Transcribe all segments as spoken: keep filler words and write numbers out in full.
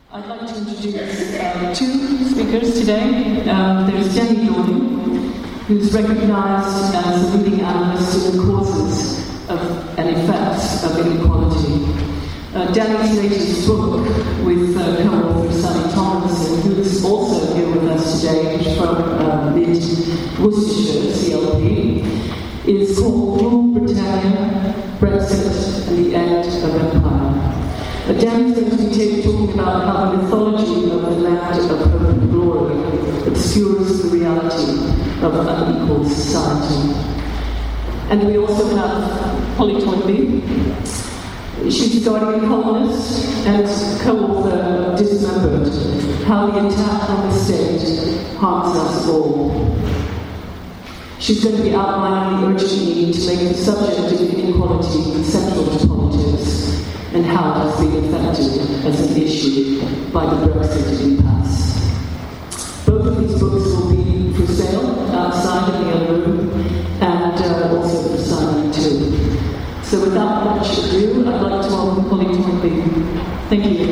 I'd like to introduce um, two speakers today. Um, there's Jenny Dorning, who's recognised as a leading analyst in the causes of and effects of inequality. Uh, Danny's latest book with uh, co-author Sally Tomlinson, who's also here with us today from uh, mid Worcestershire, C L P, is called Rule Britannia, Brexit and the End of Empire. Uh, Danny's going to be talking about how the mythology of the land of hope and glory obscures the reality of unequal society. And we also have Polly Toynbee. She's a Guardian columnist and co-author of Dismembered, How the Attack on the State Harms Us All. She's going to be outlining the urgent need to make the subject of inequality central to politics and how it has been affected as an issue by the Brexit impasse. Both of these books will be for sale outside in the other room and uh, also for signing too. So without much ado, I'd like to welcome Polly Toynbee. Thank you.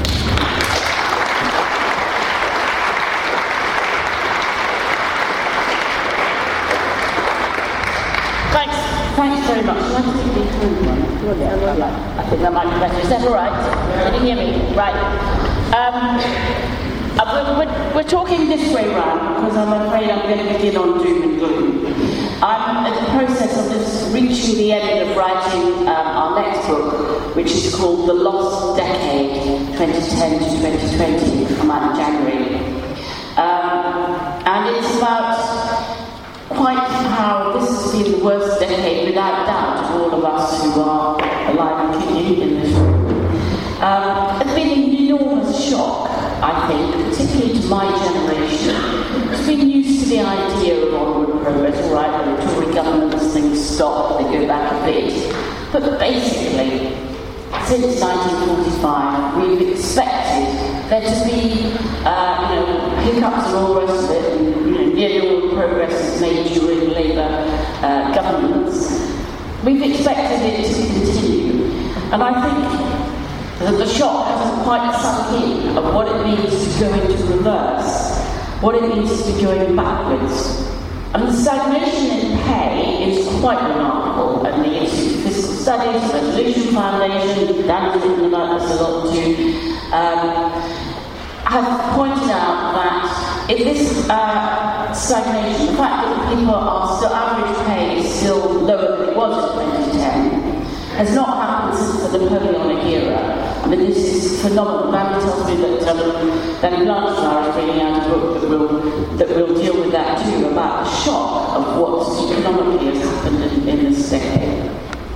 Thanks. Thanks very much. I think we heard one. I think that might be better. Is that all right? Can you hear me? Right. Um, uh, we're, we're, we're talking this way round because I'm afraid I'm going to begin on doom and gloom. I'm in the process of just reaching the end of writing um, our next book, which is called The Lost Decade, twenty ten to twenty twenty, it'll come out in January. Um, and it's about quite how this has been the worst decade, without doubt, of all of us who are alive and kicking in this room. Um, it's been an enormous shock, I think, particularly to my generation. It's been used to the idea of onward progress, all right, when the Tory governments things stop, they go back a bit. But basically, since nineteen forty-five, we've expected there to be, uh, you know, hiccups and all the rest of it, and you know, nearly all the progress is made during Labour uh, governments. We've expected it to continue, and I think that the shock hasn't quite sunk in of what it means to go into reverse, what it means to be going backwards. And the stagnation in pay is quite remarkable, and the Institute of Fiscal Studies, the Resolution Foundation, Dan's written about this a lot too, um, have pointed out that in this uh, stagnation, the fact that people are still, average pay is still lower than it was in twenty ten, has not happened since the Napoleonic era. I mean, this is phenomenal. Danny tells me that um, Danny Blanchard is bringing out a book that will that will deal with that too, about the shock of what economically has happened in, in this decade.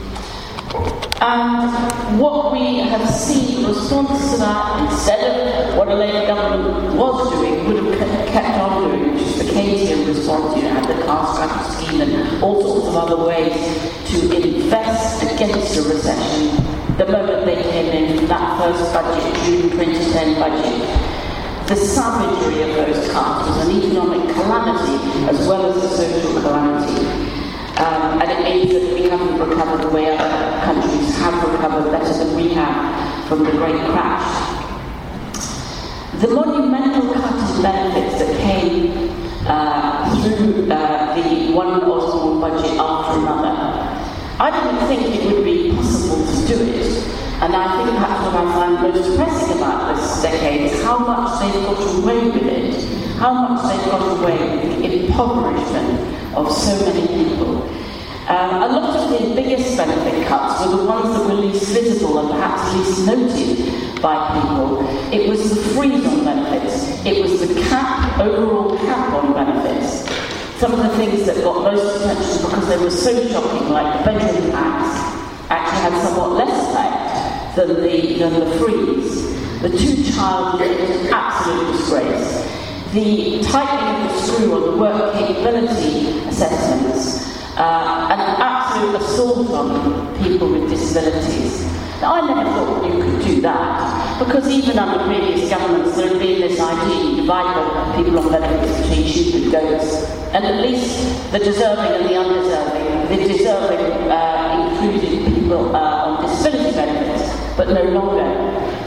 And what we have seen in response to that, instead of what a Labour government was doing, would have kept on doing, which is the Keynesian response. You had the car scratcher scheme and all sorts of other ways to invest against a recession. The moment they came in from that first budget, June twenty ten budget, the savagery of those cuts was an economic calamity as well as a social calamity. Um, and it means that we haven't recovered the way other countries have recovered better than we have from the Great Crash. The monumental cut in benefits that came uh, through uh, the one Osborne budget after another, I didn't think it would be possible to do it. And I think perhaps what I find most depressing about this decade is how much they've got away with it, how much they've got away with the impoverishment of so many people. Um, a lot of the biggest benefit cuts were the ones that were least visible and perhaps least noted by people. It was the freeze on benefits. It was the cap, overall cap on benefits. Some of the things that got most attention because they were so shocking, like the bedroom tax, actually had somewhat less effect than the, than the freeze. The two-child limit was an absolute disgrace. The tightening of the screw on the work capability assessments, uh, an absolute assault on people with disabilities. Now, I never thought you could do that, because even under previous governments there had been this idea you divide the people on benefits between sheep and goats, and at least the deserving and the undeserving, the deserving uh, included people uh, on disability benefits, but no longer.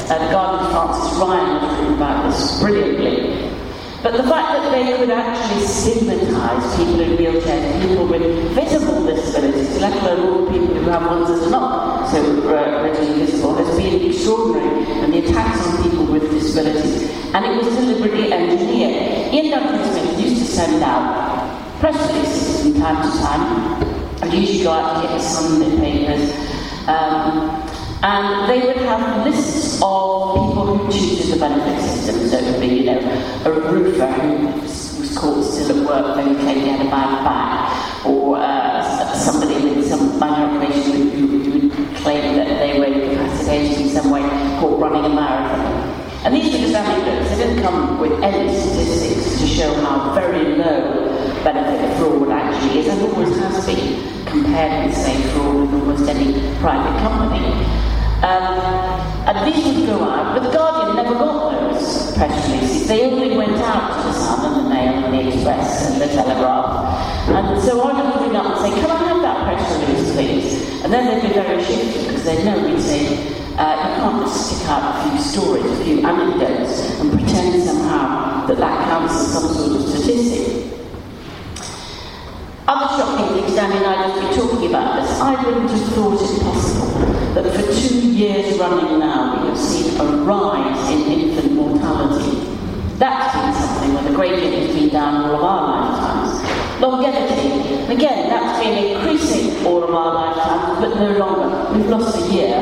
Uh, the Guardian's Francis Ryan has written about this brilliantly. But the fact that they could actually stigmatise people in wheelchairs, people with visible disabilities, let alone all the people who have ones that are not so uh, readily visible, has been extraordinary, and the attacks on people with disabilities. And it was deliberately engineered. Ian Duncan Smith used to send out press releases from time to time. I'd usually go out to get his Sunday papers. Um, And they would have lists of people who cheated the benefit system. So it would be, you know, a roofer who was caught still at work when he claimed he had a bad back, or uh, somebody with some minor operation who, who would claim that they were incapacitated in some way, caught running a marathon. And these were just anecdotes. They didn't come with any statistics to show how very low benefit fraud actually is, and always has been, compared with, say, fraud with almost any private company. Um, and these would go out, but the Guardian never got those press releases. They only went out to the Sun and the Mail and the Express and the Telegraph. And so I would ring up and say, can I have that press release, please? And then they'd be very shifty, because they'd know we'd say, uh, you can't just stick out a few stories, a few anecdotes, and pretend somehow that that counts as some sort of statistic. Other shocking things, Danny and I have been talking about this. I wouldn't have thought it possible that for two years running now we have seen a rise in infant mortality. That's been something where the gradient has been down all of our lifetimes. Longevity, again, that's been increasing all of our lifetimes, but no longer. We've lost a year.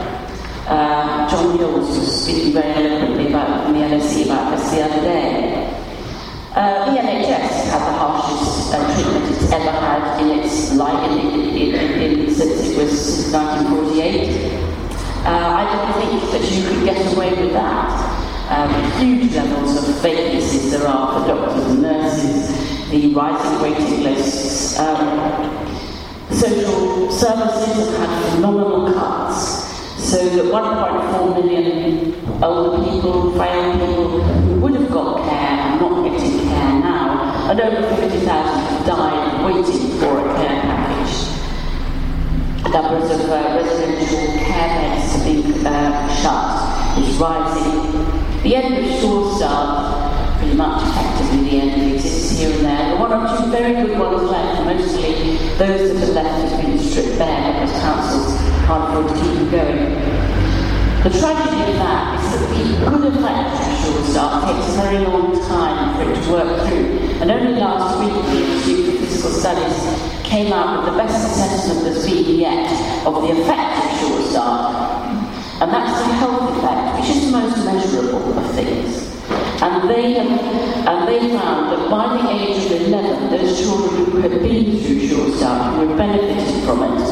Uh, John Hills was speaking very eloquently about in the L S E about this the other day. Uh, the N H S had the harshest uh, treatment it's ever had in its life, in, in, in, in, in, since it was since nineteen forty-eight. Uh, I don't think that you could get away with that. Um, huge levels of vacancies there are for doctors and nurses, the rising waiting lists. Um, social services have had phenomenal cuts, so that one point four million older people, frail people who would have got care are not getting care now, and over fifty thousand have died waiting for a care package. Numbers of uh, residential care beds have been uh, shut is rising. The end of Sure Start, pretty much effectively the end, exists here and there. There are one or two very good ones left, mostly those that are left have been stripped bare because councils can't afford to keep them going. The tragedy of that is that the good effect of Sure Start takes a very long time for it to work through. And only last week the Institute for Physical Studies came out with the best assessment there's been yet of the effect of Sure Start. And that's the health effect, which is the most measurable of things. And they have, and they found that by the age of eleven, those children who had been through Sure Start, who had benefited from it,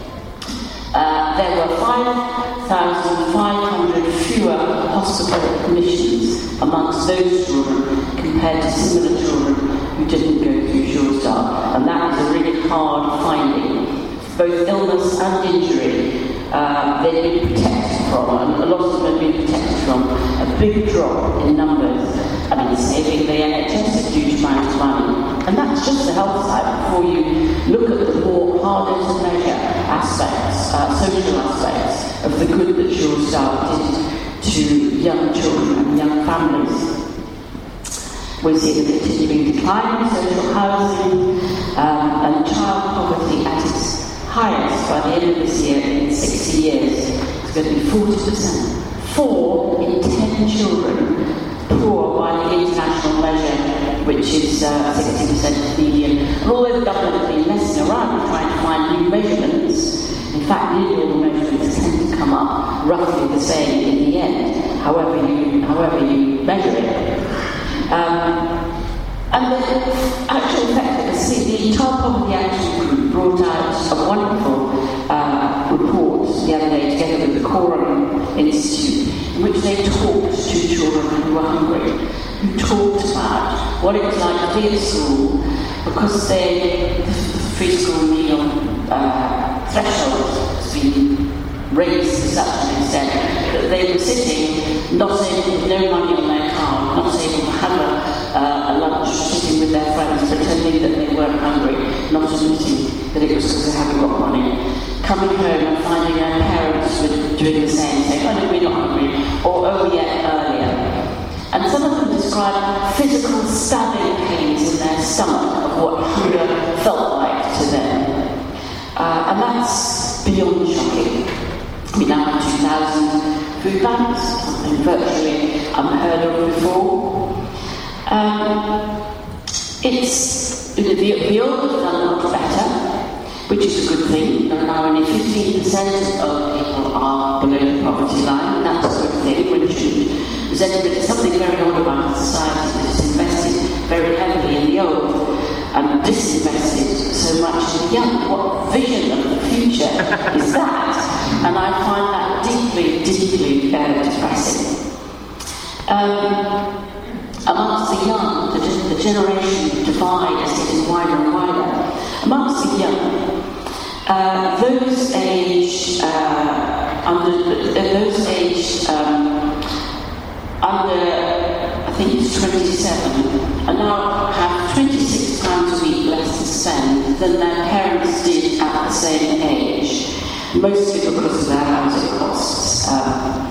uh, there were five thousand five hundred fewer hospital admissions amongst those children compared to similar children who didn't go through Sure Start. And that was a really hard finding. Both illness and injury, uh, they've been protected from, and a lot of them have been protected from a big drop in numbers. I mean, saving the N H S a huge amount of money. And that's just the health side before you look at the more harder to measure aspects, uh, social aspects of the good that Sure Start did to young children and young families. We see the continuing decline in social housing um, and child poverty at its highest by the end of this year in sixty years. It's going to be forty percent. Four in ten children poor by the international measure, which is uh, sixty percent of the median. And although the government has been messing around trying to find new measurements, in fact, nearly all the measurements tend to come up roughly the same in the end, however you, however you measure it. Um, and the actual effect of the, the Child Poverty Action Group brought out a wonderful uh, report the other day together with the Coram Institute, in which they talked to children who were hungry, who talked about what it was like to be at school, because they, the free school meal uh, threshold has been raised to such an extent that they were sitting, not able, with no money on their card, not able to have a, uh, a lunch, sitting with their friends, pretending that they weren't hungry, not admitting that it was because they hadn't got money, coming home and finding their parents were doing the same, saying, oh no, we're not hungry, or oh yeah, earlier. And some of them describe physical stabbing pains in their stomach of what hunger felt like to them. Uh, and that's beyond shocking. We now have two thousand food banks, something virtually unheard of before. Um, it's, the, the old have done much better, which is a good thing. Now only fifteen percent of people are below the poverty line. That's a good thing, which should present it as something very old about a society that has invested very heavily in the old and disinvested so much in the young. What vision of the future is that? And I find that deeply, deeply uh, depressing. Um, amongst the young, the, the generation divide is getting wider and wider. Amongst the young, uh, those aged uh, under uh, those aged um, under I think it's twenty-seven, and now have twenty-six times a week less to spend than their parents did at the same age, mostly because of their housing costs. Um,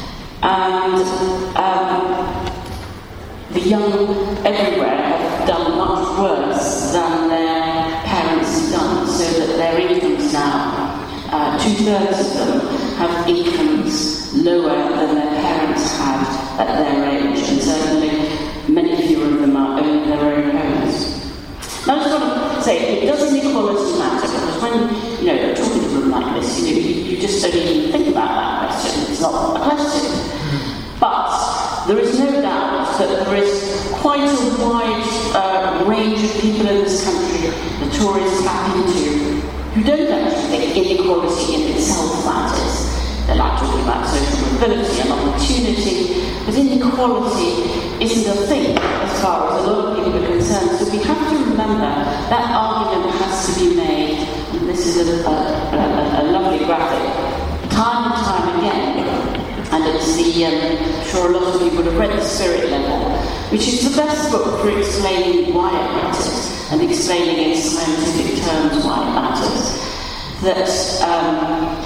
and um, the young everywhere have done much worse than their parents have done, so that their incomes now, uh, two-thirds of them have incomes lower than their parents had at their age, and certainly many fewer of them are owning their own homes. Now, I just want to say, it does inequality matter, because when you know, you're talking to them like this, you know, you, you just don't even think about that question. It's not a question. But there is no doubt that there is quite a wide uh, range of people in this country the Tories tap into who don't actually think inequality in itself matters. They're like talking about social mobility and opportunity, but inequality isn't a thing as far as a lot of people are concerned. So we have to remember that argument has to be made, and this is a, a, a, a lovely graphic, time and time again. And it's the, um, I'm sure a lot of you would have read The Spirit Level, which is the best book for explaining why it matters and explaining in scientific terms why it matters. That um,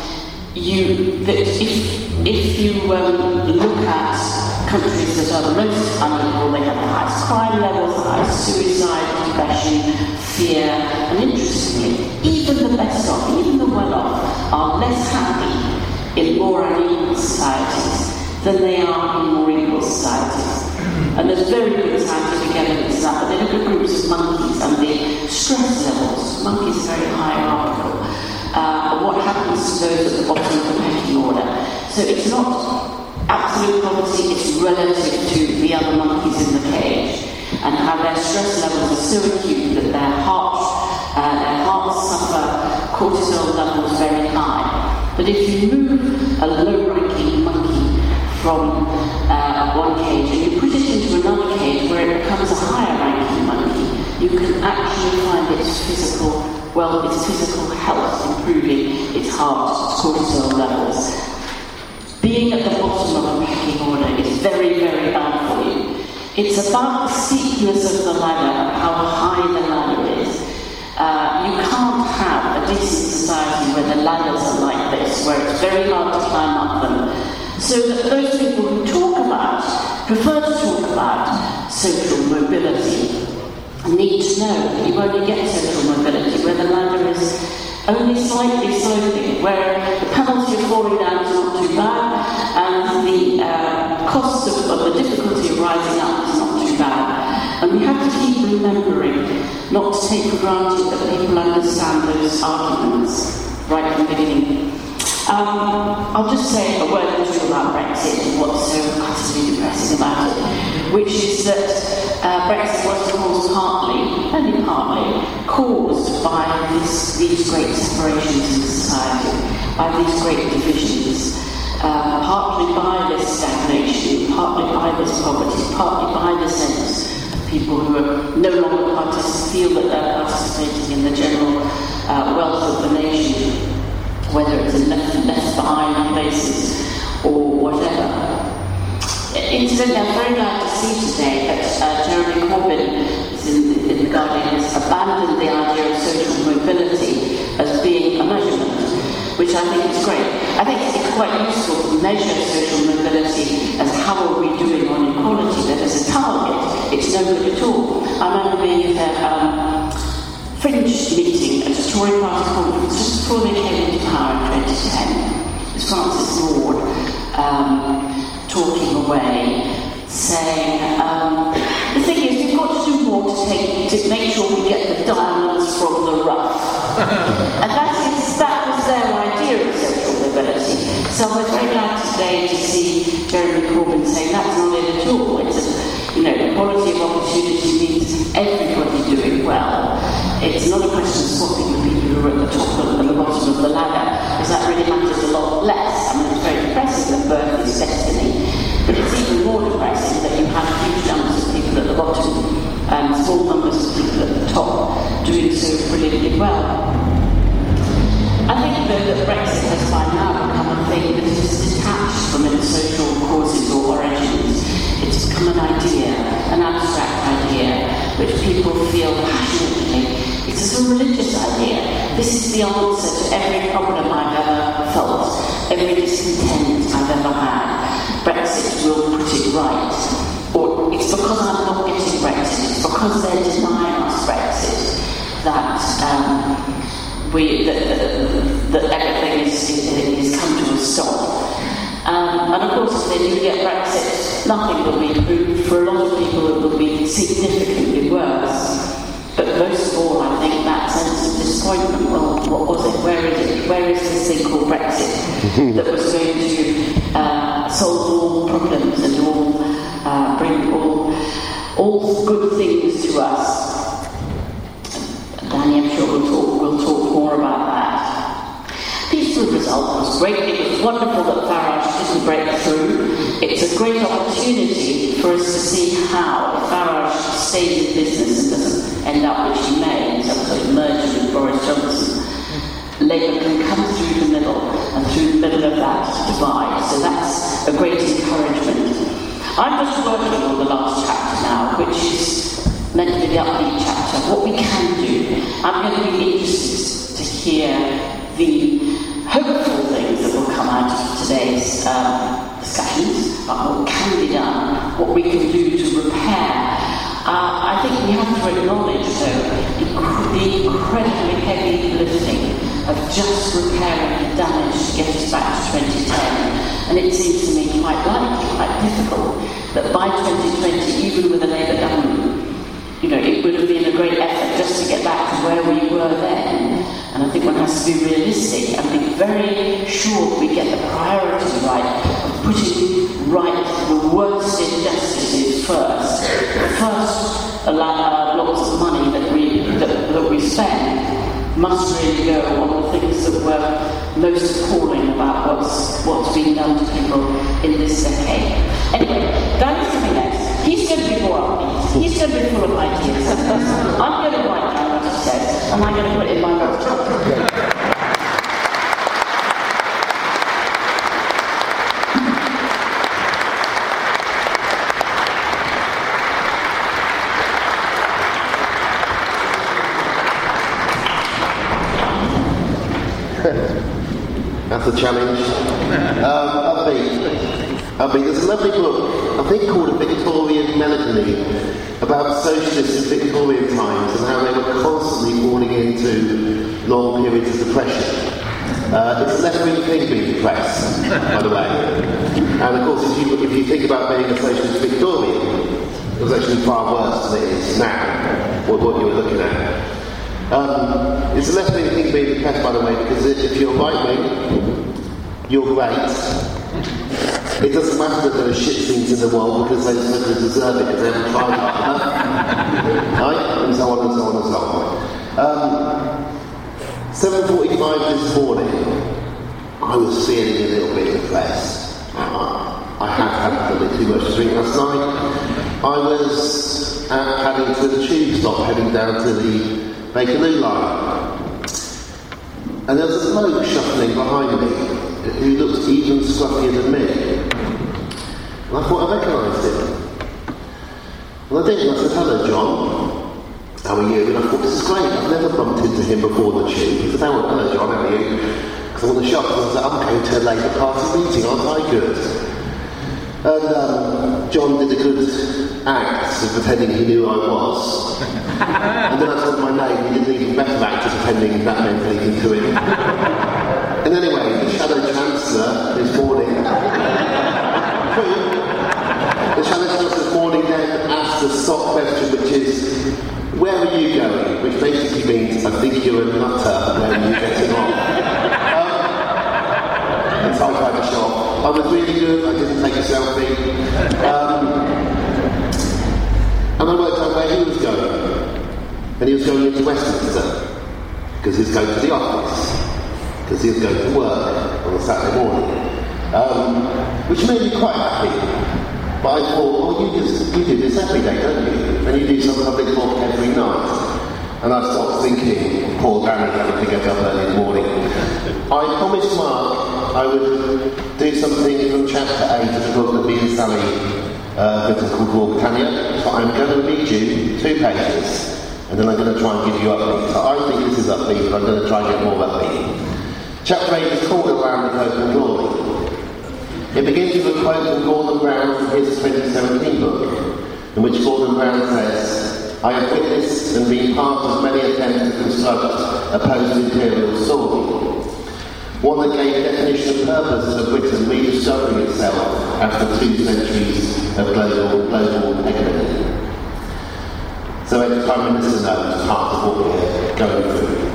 you, that if, if you um, look at countries that are the most unequal, they have the highest crime levels, the highest suicide, depression, fear, and interestingly, even the best off, even the well-off, are less happy in more unequal societies than they are in more equal societies. And there's very good scientific evidence of that. But they look at groups of monkeys and the stress levels. Monkeys are very hierarchical. Uh, what happens to those at the bottom of the pecking order? So it's not absolute poverty, it's relative to the other monkeys in the cage, and how their stress levels are so acute that their hearts, uh, their hearts suffer cortisol levels very high. But if you move a low-ranking monkey from uh, one cage and you put it into another cage where it becomes a higher-ranking monkey, you can actually find its physical, well, its physical health improving, its heart, its cortisol levels. Being at the bottom of a pecking order is very, very bad for you. It's about the steepness of the ladder, how high the ladder is. Uh, you can't have a decent society where the ladders are like this, where it's very hard to climb up them. So that those people who talk about, prefer to talk about social mobility, need to know that you only get social mobility where the ladder is only slightly sloping, where the penalty of falling down is not too bad, and the uh, cost of, of the difficulty of rising up is not too bad. And we have to keep remembering not to take for granted that people understand those arguments right from the beginning. Um, I'll just say a word or two about Brexit and what's so utterly depressing about it, which is that uh, Brexit was caused partly, only partly, caused by this, these great separations in society, by these great divisions, uh, partly by this stagnation, partly by this poverty, partly by the sense people who are no longer partic- feel that they're participating in the general uh, wealth of the nation, whether it's in left, left behind places or whatever. Incidentally, I'm very glad to see today that uh, Jeremy Corbyn is in, in the Guardian has abandoned the idea of social mobility as being a measurement. which I think is great. I think it's quite useful to measure social mobility as how are we doing on equality, that as a target, it's no good at all. I remember being at a um, fringe meeting at a Tory Party conference just before they came into power in twenty ten. It was Francis Lord um, talking away, saying, um, the thing is, we've got to do more to, take, to make sure we get the diamonds from the rough. And that, is, that was their idea of social mobility. So I was very glad today to see Jeremy Corbyn saying that's not it at all. It's a, you know, equality of opportunity means everybody doing well. It's not a question of swapping the people who are at the top and the bottom of the ladder, because that really matters a lot less. I mean, it's very depressing that birth is destiny, but it's even more depressing that you have huge numbers of people at the bottom and small numbers of people at the top doing so brilliantly well. I think, though, that Brexit has by now become a thing that is detached from its social causes or origins. It's become an idea, an abstract idea, which people feel passionately. It's a sort of religious idea. This is the answer to every problem I've ever felt, every discontent I've ever had. Brexit will put it right. Or it's because I'm not getting Brexit, it's because they're denying us Brexit that um, we that, that, that everything is, is, is come to a stop. Um, and of course, if they do get Brexit, nothing will be improved. For a lot of people, it will be significantly worse. But most of all, I think that sense of disappointment, well, what was it? Where is it? Where is this thing called Brexit that was going to uh, solve all problems and all uh, bring all all good things to us? Danny, I'm sure we'll talk, we'll talk more about that. Peaceful result was great. It was wonderful that Farage didn't break through. It's a great opportunity for us to see how, if Farage stays in business and doesn't end up, which he may, in some sort of merger with Boris Johnson, Labour can come through the middle and through the middle of that divide. So that's a great encouragement. I'm just working on the last chapter now, which is meant to be the upbeat chapter, what we can do. I'm going to be interested to hear the hopeful things that will come out of today's um, discussions about what can be done, what we can do to repair. Uh, I think we have to acknowledge, though, the incredibly heavy lifting of just repairing the damage to get us back to twenty ten. And it seems to me quite likely, quite difficult, that by twenty twenty, even with a Labour government, you know, it would have been a great effort just to get back to where we were then. And I think one has to be realistic and be very sure we get the priority right of putting right the worst injustices first. First, allow uh, lots of money that we that, that we spend must really go on the things that were most appalling about what's what's been done to people in this decade. Anyway, Danny's coming next. He's going to be more upbeat. He's going to be full of ideas. I'm going to write down what he says, and I'm going to put it in my notes. That's a challenge. Um, upbeat. Upbeat. There's a lovely book, I think, called A Victorian Melancholy, about socialists in Victorian times and how they were constantly falling into long periods of depression. Uh, it's a left-wing thing being depressed, by the way. And of course, if you, if you think about being a socialist Victorian, it was actually far worse than it is now, what, what you were looking at. Um, it's a left-wing thing being depressed, by the way, because if you're right-wing, you're great. It doesn't matter that there are shit things in the world because they simply deserve it because they haven't tried hard enough. Right? And so on and so on and so on. Um, seven forty-five this morning, I was feeling a little bit depressed. Uh, I had had a bit too much to drink last night. I was uh, heading to the tube stop, heading down to the Bakerloo line. And there was a bloke shuffling behind me who looked even scruffier than me. And I thought I recognised him. And I did, and I said, "Hello, John. How are you?" And I thought, this is great. I've never bumped into him before the tube. He said, "Hello, hello John, how are you?" because I'm on the shop, and I was like, I'm going to a Labour Party meeting, aren't I good? And um, John did a good act of pretending he knew who I was. And then I told him my name, he did an even better act of pretending that meant anything to him. And anyway, the Shadow Chancellor this morning, the Shadow Chancellor this morning then asked a stock question, which is, where are you going? Which basically means, I think you're a nutter, where are you getting on? Um, and so I tried to shop. I was really good, I didn't take a selfie. Um, and I worked out where he was going. And he was going into Westminster, because he was going to the office, because he was going to work on a Saturday morning. Um, which made me quite happy. But I thought, well, you just you do this every day, don't you? And you do some public talk every night. And I stopped thinking, poor Granny having to get up early in the morning. I promised Mark I would do something from chapter eight of the book that me and Sally uh, written called War Britannia. So I'm going to read you two pages, and then I'm going to try and give you upbeat. So I think this is upbeat, but I'm going to try and get more upbeat. Chapter eight is called Around the Hope and Glory. It begins with a quote from Gordon Brown from his twenty seventeen book, in which Gordon Brown says, I have witnessed and been part of many attempts to construct a post-imperial story, one that gave definition and purpose to Britain rediscovering itself after two centuries of global, global hegemony. So as the Prime Minister knows, part of what we're going through.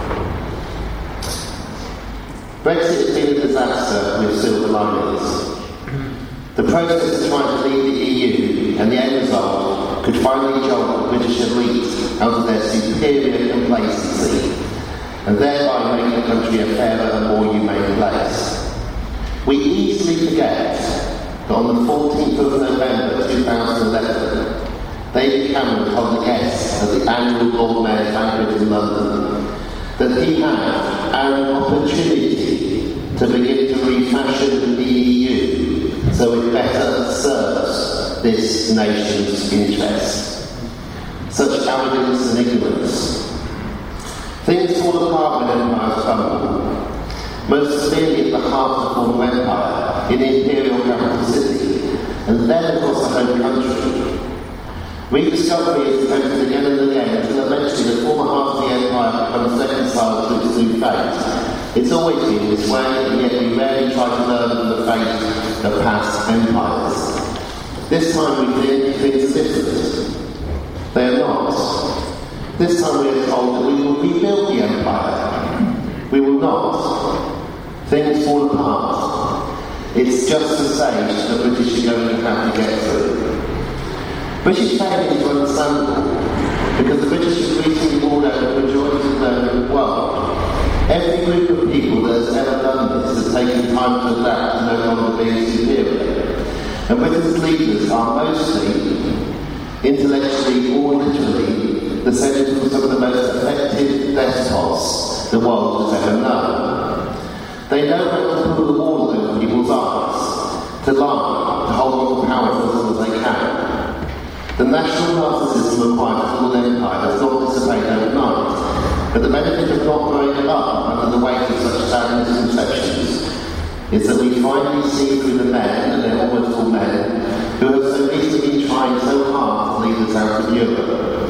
Brexit has been a disaster with silver linings. The process of trying to leave the E U and the end result could finally jolt the British elite out of their superior complacency and thereby make the country a fairer and more humane place. We easily forget that on the fourteenth of November two thousand eleven, David Cameron told the guests at the annual Lord Mayor's banquet in London that he had an opportunity to begin to refashion the E U so it better serves this nation's interests. Such arrogance and ignorance. Things fall apart when empires crumble. Most severely at the heart of the former empire, in the imperial capital city, and then across the home country. Rediscovery is attempted again and again until eventually the former half of the empire becomes reconciled to its new fate. It's always been this way, and yet we rarely try to learn from the fate of past empires. This time we think things are different. They are not. This time we are told that we will rebuild the empire. We will not. Things fall apart. It's just a stage the British are going to have to get through. British failures are understandable, because the British have recently ruled out the majority of the world. Every group of people that has ever done this has taken time to adapt to no longer being superior. And Britain's leaders are mostly, intellectually or literally, the descendants of some of the most effective despots the world has ever known. They know how to pull the wool over people's eyes, to lie, to hold on to power for as long as they can. The national narcissism required to rule an empire does not dissipate overnight. But the benefit of not growing up under the weight of such sad misconceptions is that we finally see through the men, and they're almost all men, who have so recently been trying so hard to lead us out of Europe.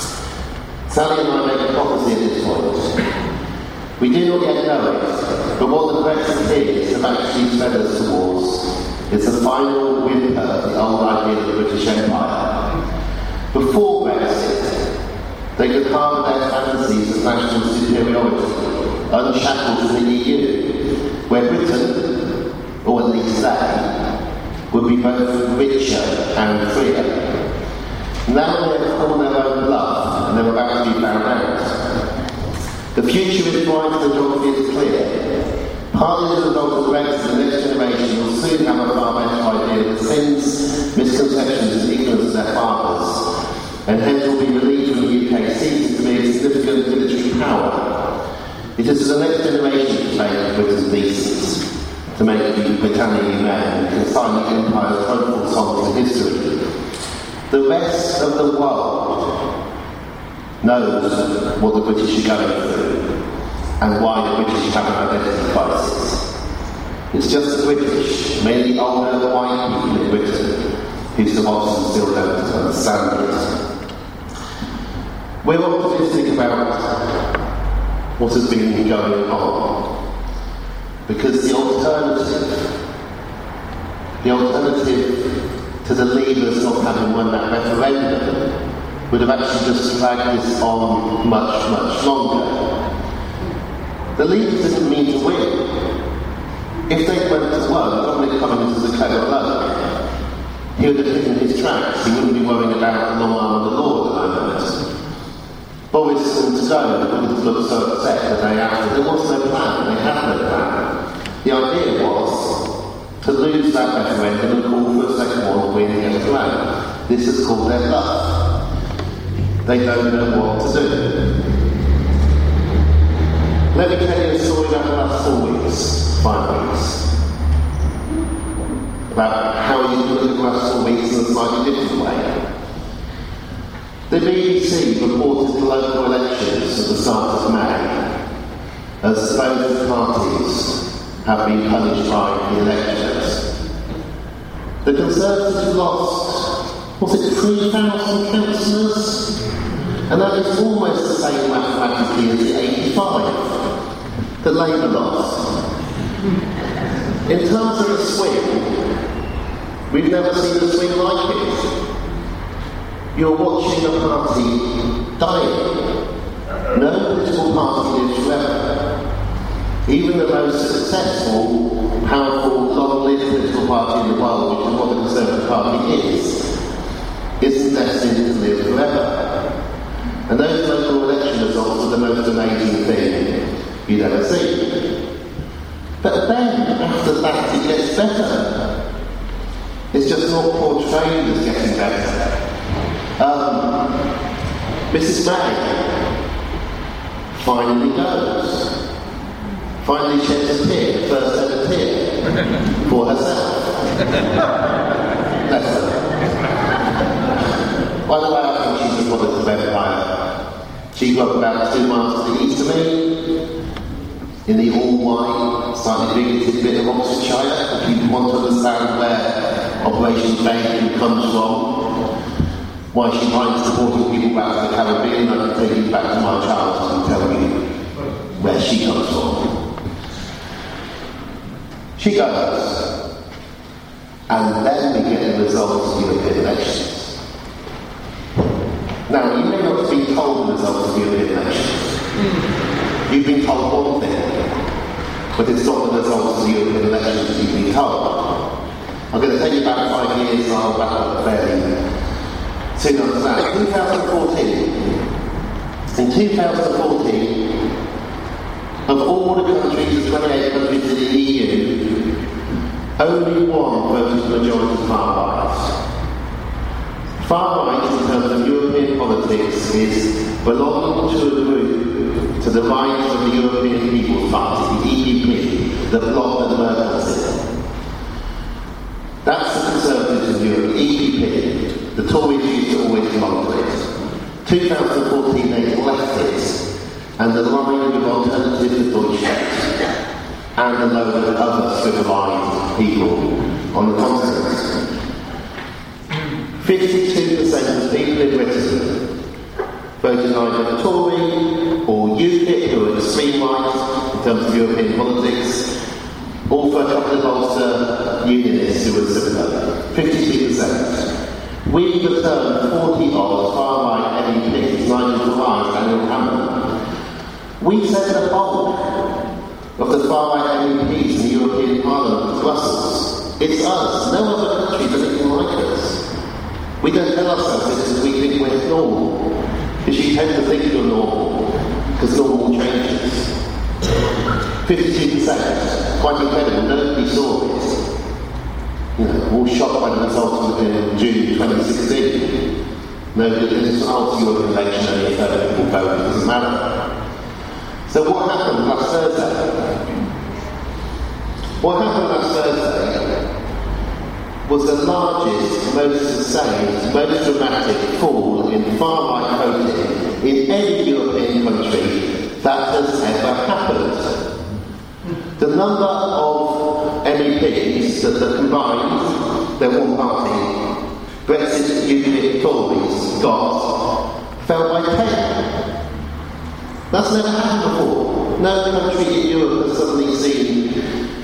Sally and I make a prophecy at this point. We do not yet know it, but what the Brexiteers have actually led us towards is the final whimper of the old idea of the British Empire. Before Brexit, they could harbour their fantasies of national superiority, unshackled from the E U, where Britain, or at least they, would be both richer and freer. Now they have called their own bluff, and they're about to be found out. The future is bright and the geography is clear. Partly as a result of Brexit, the next generation will soon have a far better idea of the sins, misconceptions and ignorance of their fathers, and hence will be relieved from the U K ceasing to be a significant military power. It is to the next generation to make Britain decent, to make Britannia humane, and consign the empire's hopeful songs to history. The rest of the world knows what the British are going through. and why the British have an identity crisis. It's just the British, mainly older white people in Britain, whose democracy still don't understand it. We're optimistic about what has been going on, because the alternative, the alternative to the Leavers not having won that referendum would have actually just dragged this on much, much longer. The Leavers didn't mean to win. If they went to one, Dominic Cummings is a clever bloke. He would have hidden his tracks. He wouldn't be worrying about the long arm of the law at the moment. Boris and Stone wouldn't look so upset the day after. There was no plan. They had no plan. The idea was to lose that referendum and call for a second one to win against Graham. This is called their bluff. They don't know what to do. Let me tell you a story about the last four weeks, five weeks, about how you can look at the last four weeks in a slightly different way. The B B C reported the local elections at the start of May as both parties have been punished by the electors. The Conservatives lost, was it three thousand councillors? And that is almost the same mathematically as the eighty-five that Labour lost. In terms of the swing, we've never seen a swing like it. You're watching a party dying. No political party lives forever. Even the most successful, powerful, long-lived political party in the world, which is what the Conservative Party is, isn't destined to live forever. And those local election results are the most amazing thing you'd ever see. But then, after that, it gets better. It's just not portrayed as getting better. Um, Missus May finally goes. Finally sheds a tear, first ever tear, for herself. That's her. By the way, I think she's a product of empire. She grew up about two miles to the east of me, in the all-white, slightly bigoted bit of Oxfordshire. If you want to understand where Operation Bacon comes from, why she finds supporting people back to the Caribbean, I can take you back to my childhood and tell you where she comes from. She goes, and then we get the results of European elections. Now, you may not have been told the results of European elections. Mm. You've been told one thing, but it's not the results of the European elections that you've been told. I'm going to take you back five years, and I'll back up fairly soon after that. twenty fourteen. In twenty fourteen, of all the countries, the twenty-eight countries in the E U, only one voted majority far right. Far right, in terms of European politics, is belonging to a group to the right of the European People's Party, the E P P, the bloc that Merkel sits in. That's the Conservatives in Europe, the E P P. The Tories used to always belong to it. twenty fourteen, they left it, and the line of Alternative to Deutschland, and a load of other civilised people on the continent. fifty-two percent of people in Britain voted either Tory or UKIP, who are extreme right in terms of European politics, or for a couple of Ulster unionists who were similar. fifty-two percent. We returned forty-odd far-right M E Ps, Nigel Farage, Daniel Cameron. We sent the bulk of the far-right M E Ps in the European Parliament to Brussels. It's us. No other country does anything like us. We don't tell ourselves this because we think we're normal. Because you tend to think you're normal, because normal changes. fifty-two percent, quite incredible, nobody saw it. You know, all shocked by the results in June twenty sixteen. Nobody did this after your election, only a third of people voted, it doesn't matter. So what happened last Thursday? What happened last Thursday was the largest, most sustained, most dramatic fall in far-right voting in any European country that has ever happened. number of M E Ps that are combined, they're one party, Brexit, U KIP, Tories, got, fell by ten. That's never happened before. No country in Europe has suddenly seen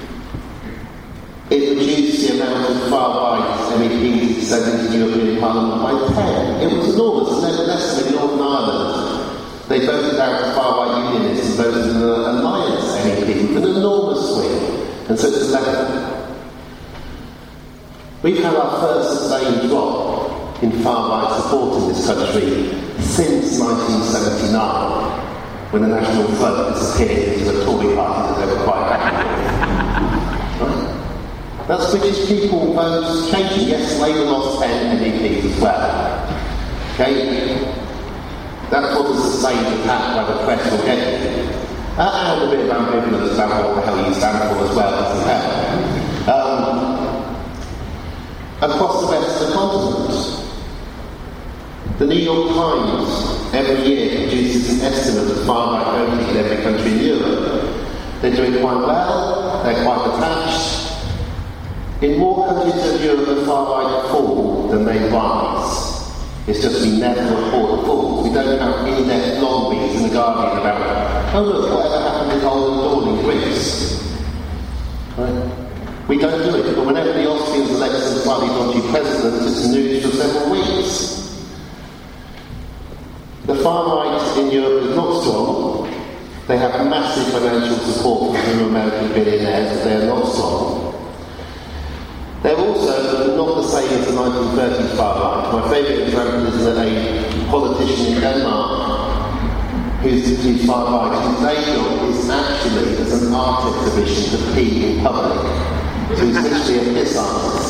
it reduced the amount of far-right M E Ps sent into the European Parliament by ten. It was enormous, and then less than in Northern Ireland. They voted out the far-right unionists and voted in an alliance M E P with an enormous swing. And so it's left. We've had our first sustained drop in far-right support in this country since nineteen seventy-nine, when the National Front disappeared into a Tory party that they were quite happy with. Right? That's British people votes changing. Yes, Labour lost ten M E Ps as well. Okay? That's what the sustained attack by the press will get you. Uh, and a bit of ambivalence about what the hell you stand for as well doesn't help. Um, across the rest of the continent, the New York Times every year produces an estimate of far-right voting in every country in Europe. They're doing quite well, they're quite attached. In more countries of Europe, the far-right fall than they rise. It's just we never report the falls. We don't have in-depth long reads in The Guardian about, oh look, whatever happened in Holland Dawn in Greece. Right? We don't do it, but whenever the Austrians elect a slightly dodgy president, it's news for several weeks. The far right in Europe is not strong. They have massive financial support from American billionaires, but they are not strong. They're also not the same as the nineteen thirties far right. My favourite example is that a politician in Denmark who's, who's far right, whose day job is actually as an art exhibition to pee in public. So he's literally a piss artist.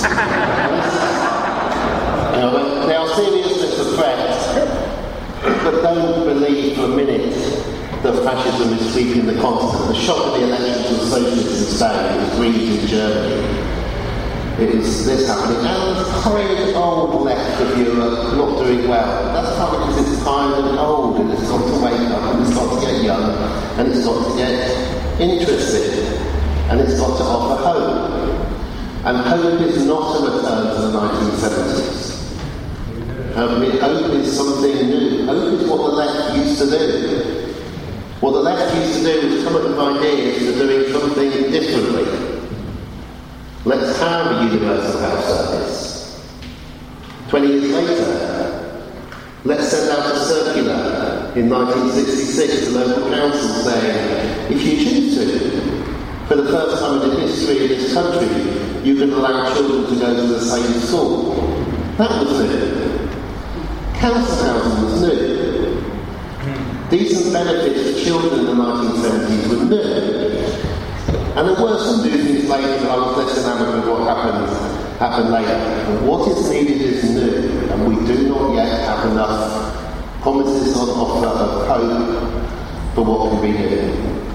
You know, they are seriousness of threat, but don't believe for a minute that fascism is sweeping the continent. The shock of the elections of socialists in Spain, the Greens in Germany. It is this happening, and the tired old left of Europe not doing well. That's probably because it's tired and old, and it's got to wake up, and it's got to get young, and it's got to get interested, and it's got to offer hope. And hope is not a return to the nineteen seventies. Um, hope is something new. Hope is what the left used to do. What the left used to do was come up with ideas for doing something differently. Let's have a universal health service. Twenty years later, let's send out a circular in nineteen sixty-six to local councils saying, if you choose to, for the first time in the history of this country, you can allow children to go to the same school. That was new. Council housing was new. Decent benefits for children in the nineteen seventies were new. And there were some new things later, but I was less enamoured with what happened, happened later. And what is needed is new, and we do not yet have enough promises on offer of hope for what can be new.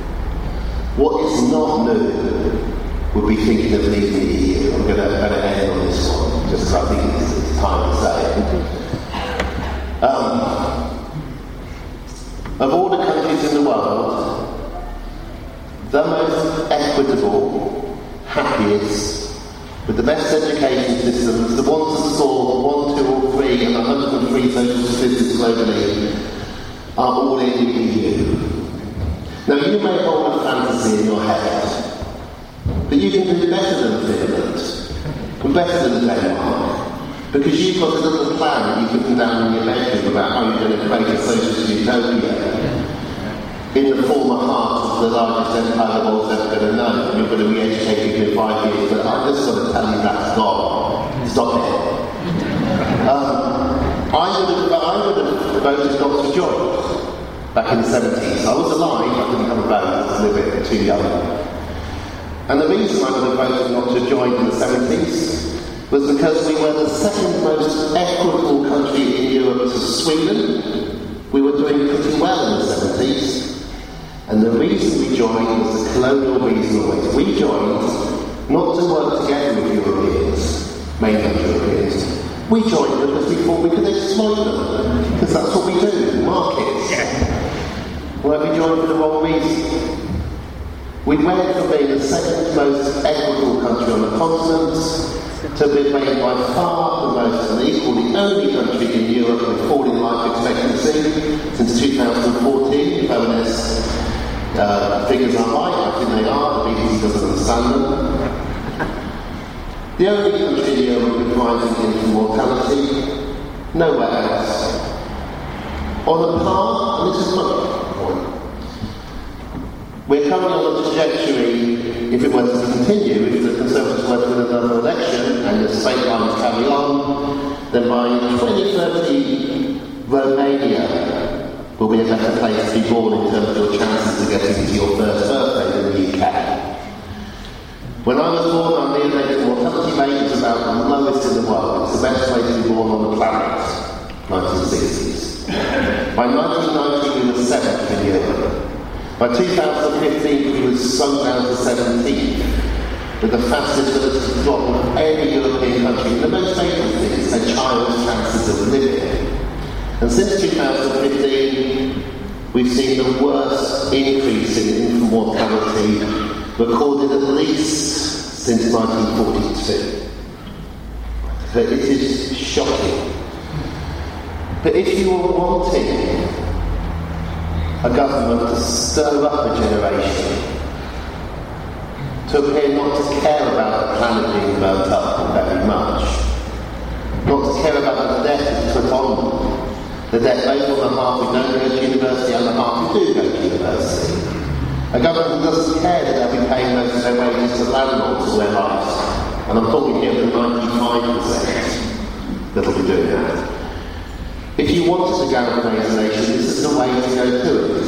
What is not new would be thinking of leaving the E U. I'm going to, going to end on this one, just because I think it's, it's time to say it. Um, of all the countries in the world, the most equitable, happiest, with the best education systems, the ones that score one, two or three and one hundred three social statistics globally, are all in the E U. Now you may hold a fantasy in your head, but you can do better than Finland, and better than Denmark, because you've got a little plan that you've written down in your bedroom about how you're going to create a socialist utopia. In the former heart of the largest empire the world's ever going to know, and you're going to be educated in five years, but I've just got to tell you that's gone. Stop it. Um, I would have, I would have voted not to join back in the seventies. I was alive, I didn't have a vote, I was a little bit too young. And the reason I would have voted not to join in the seventies was because we were the second most equitable country in Europe to Sweden. We were doing pretty well in the seventies. And the reason we joined was the colonial reason always. We joined not to work together with Europeans, mainland Europeans. We joined them because we thought we could exploit them. Because that's what we do, markets. Yeah. Well, we joined for the wrong reason. We went from being the second most equitable country on the continent to being by far the most unequal, the only country in Europe with falling life expectancy since two thousand fourteen, if O N S uh, figures are right, I think they are, the B B C doesn't understand them. The only country in Europe with rising infant mortality, nowhere else. On a par, and this is my point, we're currently on a trajectory, if it were to continue, if the Conservatives were to win another election and the state lines carry on, then by twenty thirty, Romania will be a better place to be born in terms of your chances of getting to your first birthday than the U K. When I was born, our neonatal mortality rate was about the lowest in the world. It's the best way to be born on the planet, nineteen sixties. By nineteen ninety, we were seventh in Europe. By two thousand fifteen, we were sunk down to seventeenth, with the fastest relative drop of any European country. The most fatal thing is a child's chances of living. And since two thousand fifteen, we've seen the worst increase in infant mortality recorded at least since nineteen forty-two. So it is shocking. But if you are wanting a government to stir up a generation, to appear not to care about the planet being burnt up very much, not to care about the debt that's put on them, the debt both on the half who don't go to university and the half who do go to university. A government that doesn't care that they'll be paying most of their wages to landlords all their lives. And I'm talking here of the ninety-five percent that'll be doing that. If you wanted to galvanise a nation, this is the way to go to it.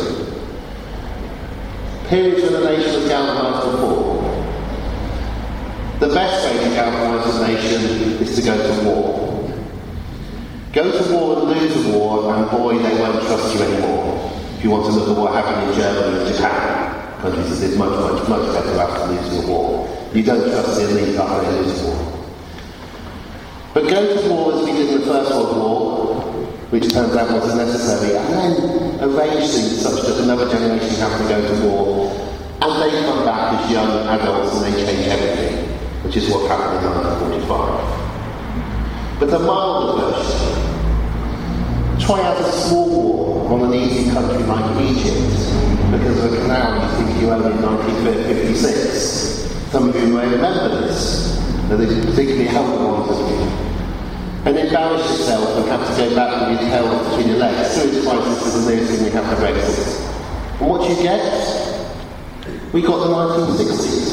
Periods when the nation was galvanised before. The best way to galvanise a nation is to go to war. Go to war and lose a war, and boy, they won't trust you anymore. If you want to look at what happened in Germany and Japan, countries that did much, much, much better after losing a war. You don't trust the elite after they lose a war. But go to war as we did in the First World War, which turns out wasn't necessary, and then arrange things such that another generation have to go to war, and they come back as young adults and they change everything, which is what happened in nineteen forty-five. But the milder version, try out a small war on an easy country like Egypt, because of a canal you think you owned in nineteen fifty-six. Some of you may remember this, but they particularly helpful ones of you. And embarrass yourself and have to go back with your tail between your legs. Suez crisis is the nearest thing we have to Brexit. And what do you get? We got the nineteen sixties.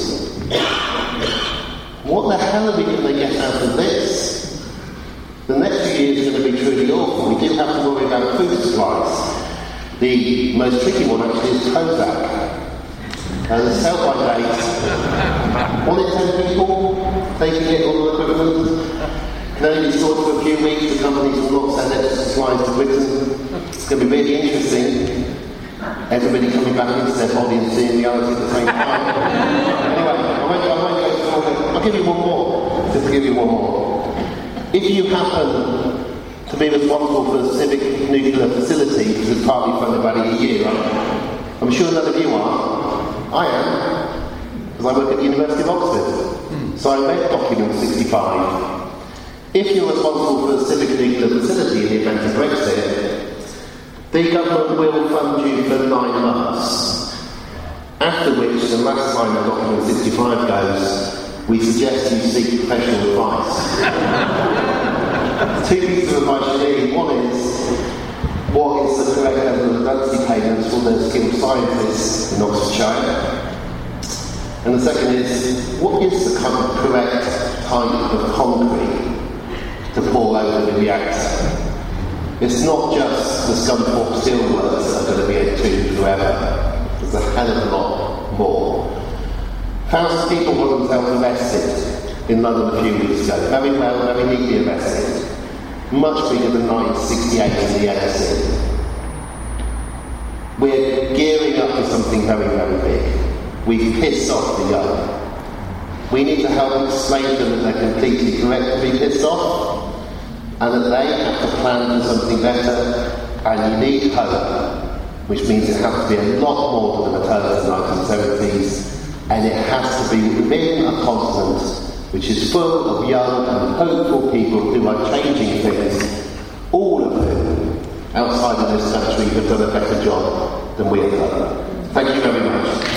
What the hell are we going to get out of this? The next few years are going to be truly awful. We do have to worry about food supplies. The most tricky one actually is Prozac. And the sell-by date, one in ten people taking it all the equipment. Can only be stored for a few weeks. The companies will not send extra supplies to Britain. It's going to be really interesting. Everybody coming back into their body and seeing reality at the same time. Anyway, I won't, I won't go forward. I'll give you one more. Just to give you one more. If you happen to be responsible for the civic nuclear facility, which is partly funded by the E U, I'm sure none of you are. I am, because I work at the University of Oxford. So I read document sixty-five. If you're responsible for the civic nuclear facility in the event of Brexit, the government will fund you for nine months. After which, the last time the document sixty-five goes, we suggest you seek professional advice. Two pieces of advice you need. One is, what is the correct level of redundancy payments for those skilled scientists in Oxfordshire? And the second is, what is the correct type of concrete to pour over the reactor? It's not just the Scunthorpe steelworks that are going to be entombed forever. There's a hell of a lot more. Thousands of people got themselves arrested in London a few weeks ago. Very well, very neatly arrested. Much bigger than nineteen sixty-eight in the N S C. We're gearing up for something very, very big. We've pissed off the young. We need to help explain to them that they're completely correct to be pissed off, and that they have to plan for something better, and you need hope. which means it has to be a lot more than the return to the nineteen seventies, and it has to be within a continent which is full of young and hopeful people who are changing things, all of whom, outside of this country, have done a better job than we have done. Thank you very much.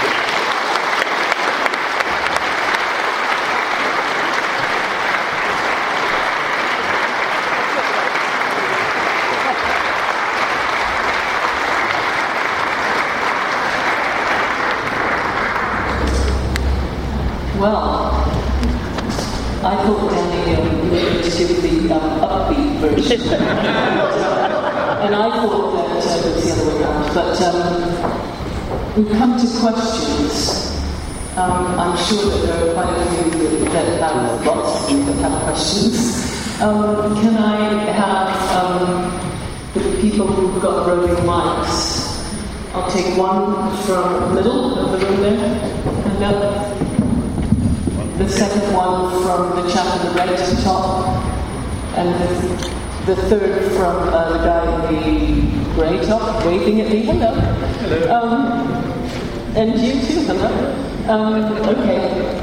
Well, I thought Danny um, you were going to give the um, upbeat version. And I thought that uh, it was the other way around. But um, we've come to questions. Um, I'm sure that there are quite a few that, that have lots of you that have questions. Um, can I have um, the people who've got roving mics? I'll take one from the middle of the room there. And up. The second one from the chap in the red top, and the, the third from uh, the guy in the grey top, waving at me. Hello. Hello. Um, and you too. Hello. Um, okay.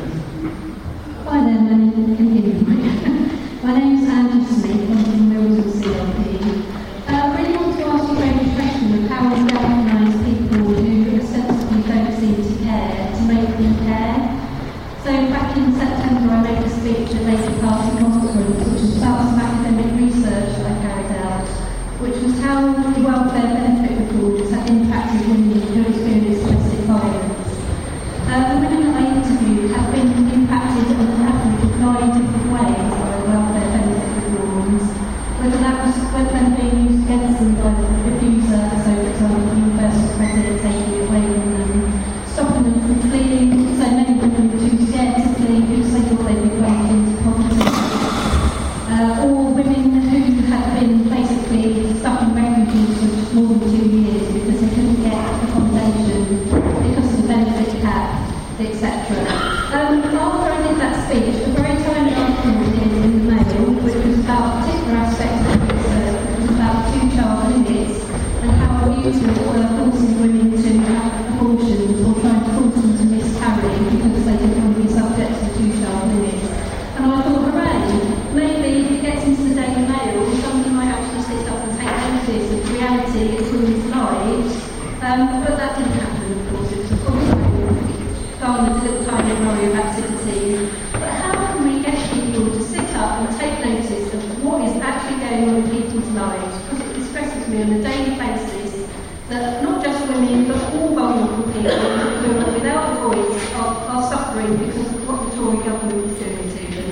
Hi there. My name, can you hear me? My name is Angie Smith. I'm from Milton C L P. Uh, I really want to ask you a very question of how we galvanise people who ostensibly don't seem to care to make them care. So back in September I made a speech at Labour Party conference, which was about some academic research that I carried out, which was how the welfare benefit reports have impacted women who experience domestic violence. Uh, the women that I interviewed have been impacted and have been applied in different ways by welfare benefit reforms, whether that was when they're being used against them by the abuser, so for example universal credit, taking it away from them, stopping them from fleeing, so many women were too scared to flee because they thought they'd be dragged into poverty. Uh, or women who had been basically stuck in refugees for more than two years because they couldn't get accommodation because of the benefit cap, et cetera. Um, after I did that speech, a very tiny article appeared in the Mail, which was about a particular aspect of the research, which was about two-child limits and how abusers were forcing women to have abortions or trying to force them to miscarry because they didn't want to be subject to two-child limits. And I thought, hooray, maybe if it gets into the Daily Mail, somebody might actually sit up and take notice of reality in women's lives. Um, but that didn't happen, of course. It was a full garment, a little tiny array of activity. But how can we get people to sit up and take notice of what is actually going on in people's lives? Because it distresses me on a daily basis that not just women, but all vulnerable people who are without a voice are, are suffering because of what the Tory government is doing to them.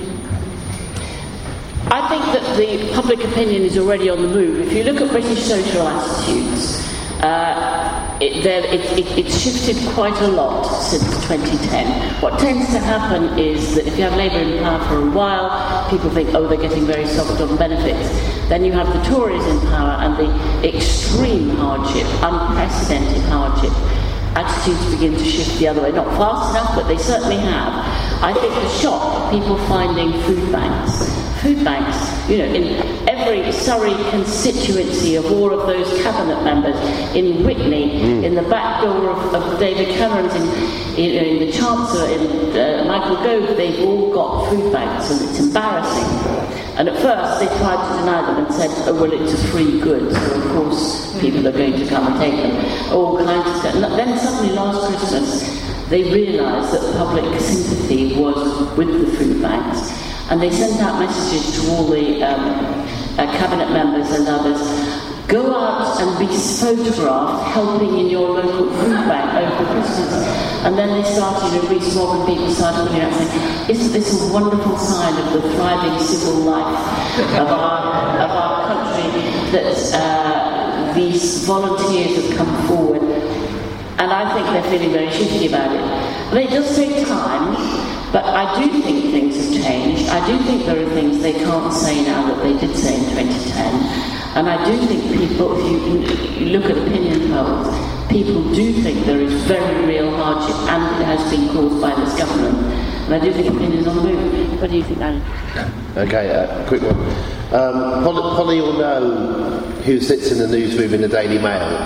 I think that the public opinion is already on the move. If you look at British social attitudes, uh, it, it, it, it's shifted quite a lot since twenty ten. What tends to happen is that if you have Labour in power for a while, people think, oh, they're getting very soft on benefits. Then you have the Tories in power and the extreme hardship, unprecedented hardship. Attitudes begin to shift the other way. Not fast enough, but they certainly have. I think the shock, people finding food banks. Food banks, you know, in every Surrey constituency of all of those cabinet members, in Witney, mm. in the back door of, of David Cameron's, in, in, in the Chancellor, in uh, Michael Gove, they've all got food banks, and it's embarrassing. And at first they tried to deny them and said, oh, well, it's a free good, so of course people are going to come and take them. All kinds of stuff. And then suddenly last Christmas, they realised that public sympathy was with the food banks. And they sent out messages to all the um, uh, cabinet members and others, go out and be photographed helping in your local food bank over Christmas. And then they started, you know, Rees Mogg and people started looking out and saying, isn't this a wonderful sign of the thriving civil life of our, of our country, that uh, these volunteers have come forward. And I think they're feeling very shifty about it. And it does take time. But I do think things have changed. I do think there are things they can't say now that they did say in twenty ten. And I do think people, if you, you look at opinion polls, people do think there is very real hardship and it has been caused by this government. And I do think opinion's on the move. What do you think, Alan? Okay, uh, quick one. Um, Polly, Polly will know who sits in the newsroom in the Daily Mail.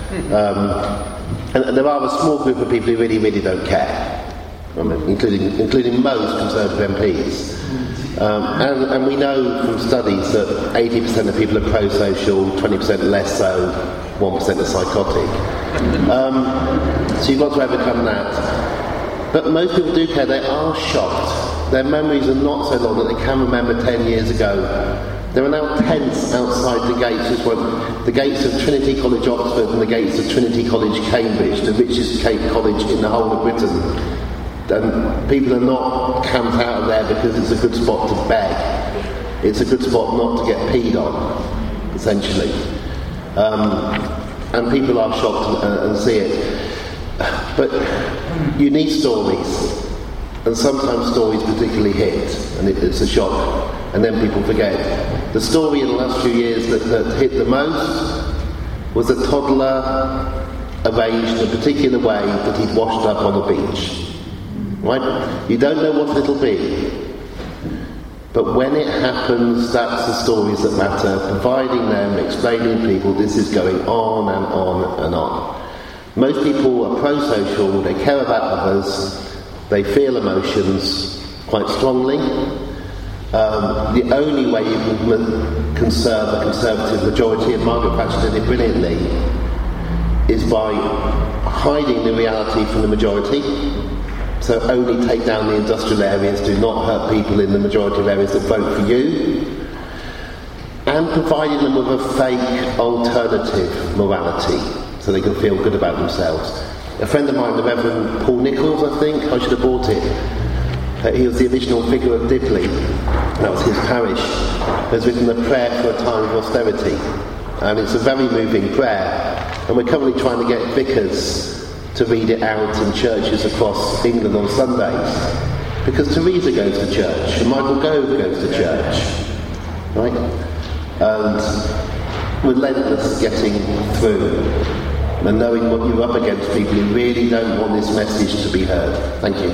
Um, and, and there are a small group of people who really, really don't care, I mean, including including most Conservative M Ps. Um, and, and we know from studies that eighty percent of people are pro-social, twenty percent less so, one percent are psychotic. Um, so you've got to overcome that. But most people do care. They are shocked. Their memories are not so long that they can remember ten years ago. There are now tents outside the gates, as well, the gates of Trinity College Oxford and the gates of Trinity College Cambridge, the richest college in the whole of Britain. And people are not camped out of there because it's a good spot to beg. It's a good spot not to get peed on, essentially. Um, and people are shocked and, and see it. But you need stories. And sometimes stories particularly hit, and it, it's a shock, and then people forget. The story in the last few years that, that hit the most was a toddler arranged in a particular way that he'd washed up on the beach. Right? You don't know what it'll be, but when it happens, that's the stories that matter, providing them, explaining to people this is going on and on and on. Most people are pro-social, they care about others, they feel emotions quite strongly. Um, the only way you can conserve a Conservative majority, and Margaret Thatcher did it brilliantly, is by hiding the reality from the majority. So only take down the industrial areas, do not hurt people in the majority of areas that vote for you, and providing them with a fake alternative morality so they can feel good about themselves. A friend of mine, the Reverend Paul Nichols, I think, I should have bought it. Uh, he was the original figure of Dibley, that was his parish, has written a prayer for a time of austerity. And it's a very moving prayer. And we're currently trying to get vicars to read it out in churches across England on Sundays. Because Teresa goes to church, and Michael Gove goes to church. Right? And relentless getting through. And knowing what you're up against, people who really don't want this message to be heard. Thank you.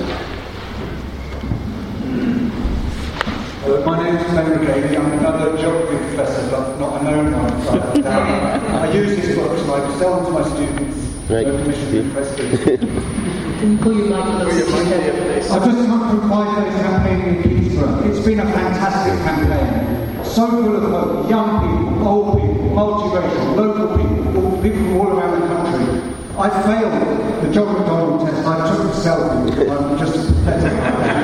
Uh, my name is Ben McGavey. I'm another geography professor, but not a known one. So I use this book, so I sell them to my students. Right. No permission to impress them. Can you pull your mic closer to your head? I've just come from five days campaigning in Peterborough. It's been a fantastic campaign. So full of hope. Young people, old people, multiracial, local people, people from all around the country. I failed the John McDonald test. I took a selfie. I'm just pathetic.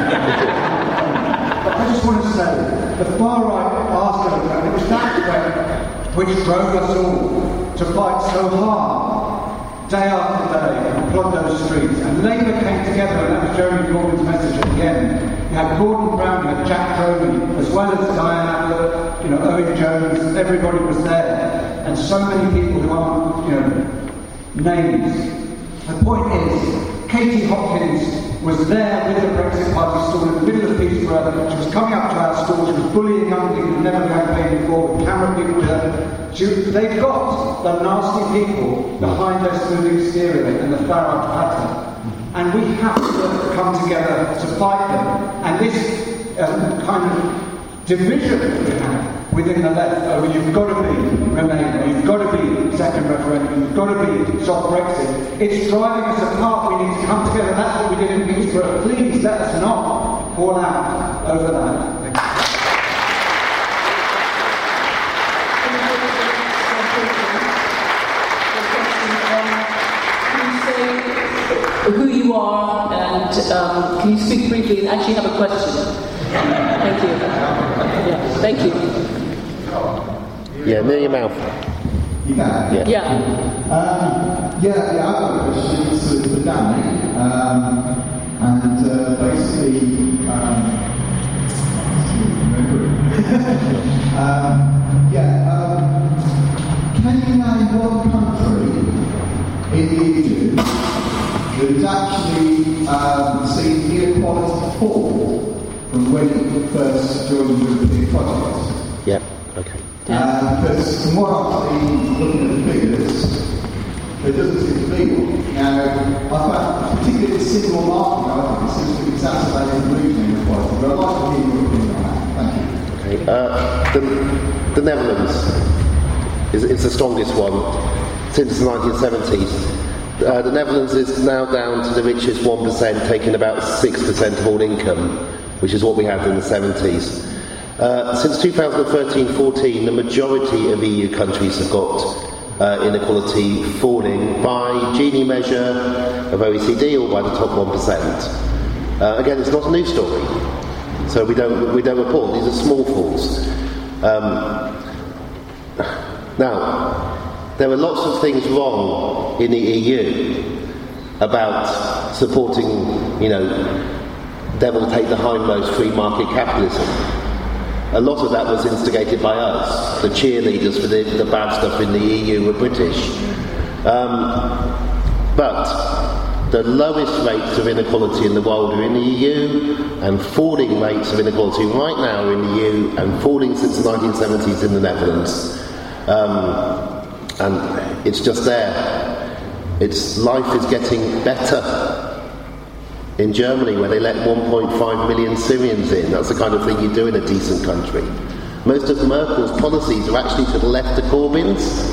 But I just want to say, the far right asked us about it. It was that threat which drove us all to fight so hard, day after day, and plod those streets. And Labour came together, and that was Jeremy Corbyn's message at the end. You had Gordon Brown, you had Jack Droney, as well as Diane Ablett, you know, Owen Jones, everybody was there. And so many people who aren't, you know, names. The point is, Katie Hopkins was there with the Brexit Party stall in the middle of Peterborough. She was coming up to our stall, she was bullying young people who'd never campaigned before, with camera people with her. She, they've got the nasty people behind their smooth exterior and the Farage pattern. And we have to come together to fight them. And this um, kind of division that we have within the left, oh, you've got to be Remain, or you've got to be second referendum, you've got to be soft Brexit. It's driving us apart. We need to come together. That's what we did in Peterborough. Please let us not fall out over that. Who you are, and um, can you speak briefly and actually have a question? Thank you. Yeah, thank you. Yeah, near your mouth. Yeah. Yeah. Yeah. Um, yeah, yeah, I've got a question for Danny. Um, and uh, basically, um, um, yeah, um, can you name one country in the E U that has actually um, seen inequality fall from when it first joined the European project? Yeah, okay. Uh, because from what I've seen, looking at the figures, there doesn't seem to be one. Now, I found particularly the single market, I think it seems to be exacerbating the regional inequality, but I'd like to hear your opinion on that. Thank you. Okay. Uh, the, the Netherlands is, is the strongest one. since the nineteen seventies. Uh, the Netherlands is now down to the richest one percent, taking about six percent of all income, which is what we had in the seventies. Uh, since two thousand thirteen fourteen, the majority of E U countries have got uh, inequality falling by Gini measure of O E C D or by the top one percent. Uh, again, it's not a news story, so we don't we don't report. These are small falls. Um, now, there are lots of things wrong in the E U about supporting, you know, devil take the hindmost free market capitalism. A lot of that was instigated by us. The cheerleaders for the, the bad stuff in the E U were British. Um, but the lowest rates of inequality in the world are in the E U, and falling rates of inequality right now are in the E U, and falling since the nineteen seventies in the Netherlands. Um, and it's just there. It's life is getting better. In Germany, where they let one point five million Syrians in, that's the kind of thing you do in a decent country. Most of Merkel's policies are actually to the left of Corbyn's,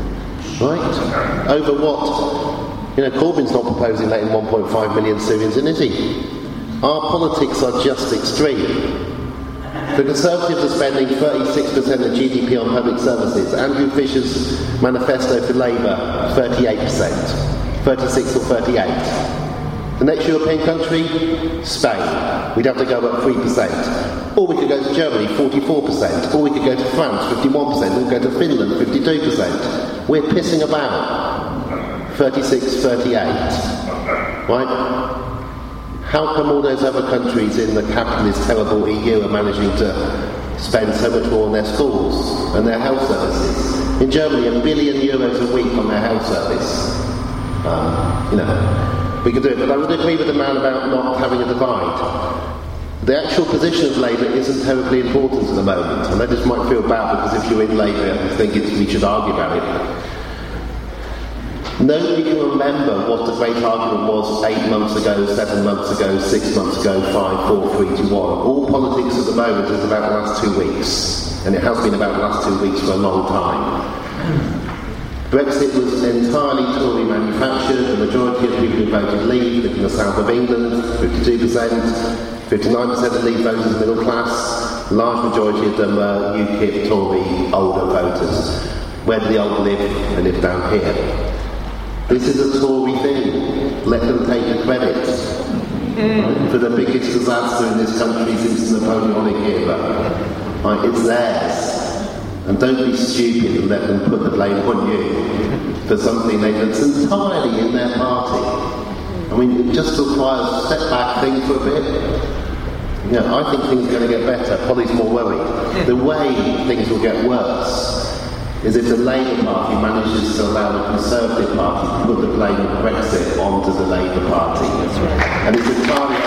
right? Over what? You know, Corbyn's not proposing letting one point five million Syrians in, is he? Our politics are just extreme. The Conservatives are spending thirty-six percent of G D P on public services. Andrew Fisher's manifesto for Labour, thirty-eight percent. thirty-six or thirty-eight. The next European country, Spain. We'd have to go up three percent. Or we could go to Germany, forty-four percent. Or we could go to France, fifty-one percent. Or go to Finland, fifty-two percent. We're pissing about. thirty-six, thirty-eight. Right? How come all those other countries in the capitalist, terrible E U are managing to spend so much more on their schools and their health services? In Germany, a billion euros a week on their health service. Um, you know, we could do it. But I would agree with the man about not having a divide. The actual position of Labour isn't terribly important at the moment. And I just might feel bad because if you're in Labour, you think it's, we should argue about it. Nobody can remember what the great argument was eight months ago, seven months ago, six months ago, five, four, three, two, one. All politics at the moment is about the last two weeks. And it has been about the last two weeks for a long time. Brexit was entirely Tory manufactured. The majority of people who voted Leave live in the south of England, fifty-two percent. fifty-nine percent of Leave voters are middle class. The large majority of them are UKIP, Tory, older voters. Where do the old live? They live down here. This is a Tory thing. Let them take the credit right, for the biggest disaster in this country since the Napoleonic era. Right, it's theirs. And don't be stupid and let them put the blame on you for something they that's entirely in their party. I mean, it just requires a step back, think for a bit. You know, I think things are going to get better. Polly's more worried. The way things will get worse is if the Labour Party manages to allow the Conservative Party to put the blame of Brexit onto the Labour Party. That's right. And it's entirely...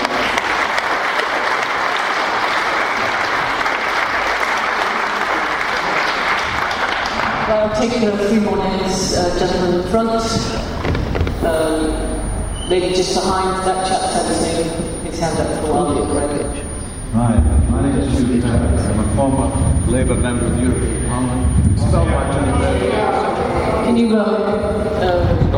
Well, I'll take a few more names. Uh, gentleman in front. Um, lady just behind. That chap's had his name, his hand up for a while. Hi, my name is Julie Harris. I'm a former Labour member of the European Parliament. Spell my Can you uh, uh,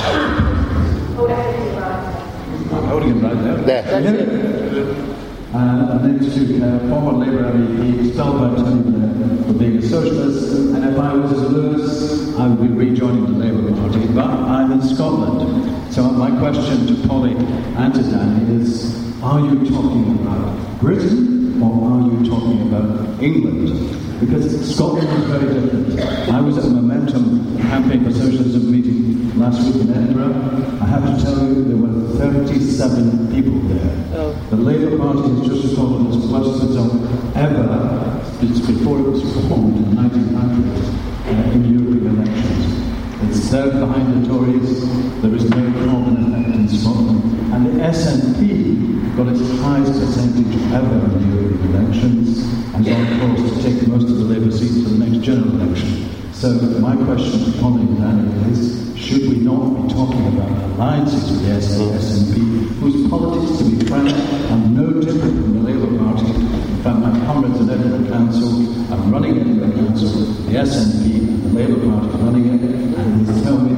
I'm holding it right there. There. That's it. Uh, my name is Julie Harris, former Labour M E P, expelled by Tony Blair for being a socialist, and if I was as Lewis, I would be rejoining the Labour Party, but I'm in Scotland. So my question to Polly and to Danny is, are you talking about Britain or are you talking about England? Because Scotland is very different. I was at a Momentum Campaign for Socialism meeting last week in Edinburgh. I have to tell you, there were thirty-seven people there. Oh. The Labour Party has just recorded its worst result ever, it's before it was formed in the nineteen hundreds uh, in European elections. It's there behind the Tories. There is no Corbyn effect in Scotland. And the S N P got its highest percentage ever in the European elections, and is on course to take most of the Labour seats for the next general election. So my question to Polly and Danny is, should we not be talking about alliances with the S N P, whose politics, to be frank, are no different from the Labour Party? In fact, my comrades in Edinburgh Council are running Edinburgh Council, the S N P and the Labour Party are running it, and they tell me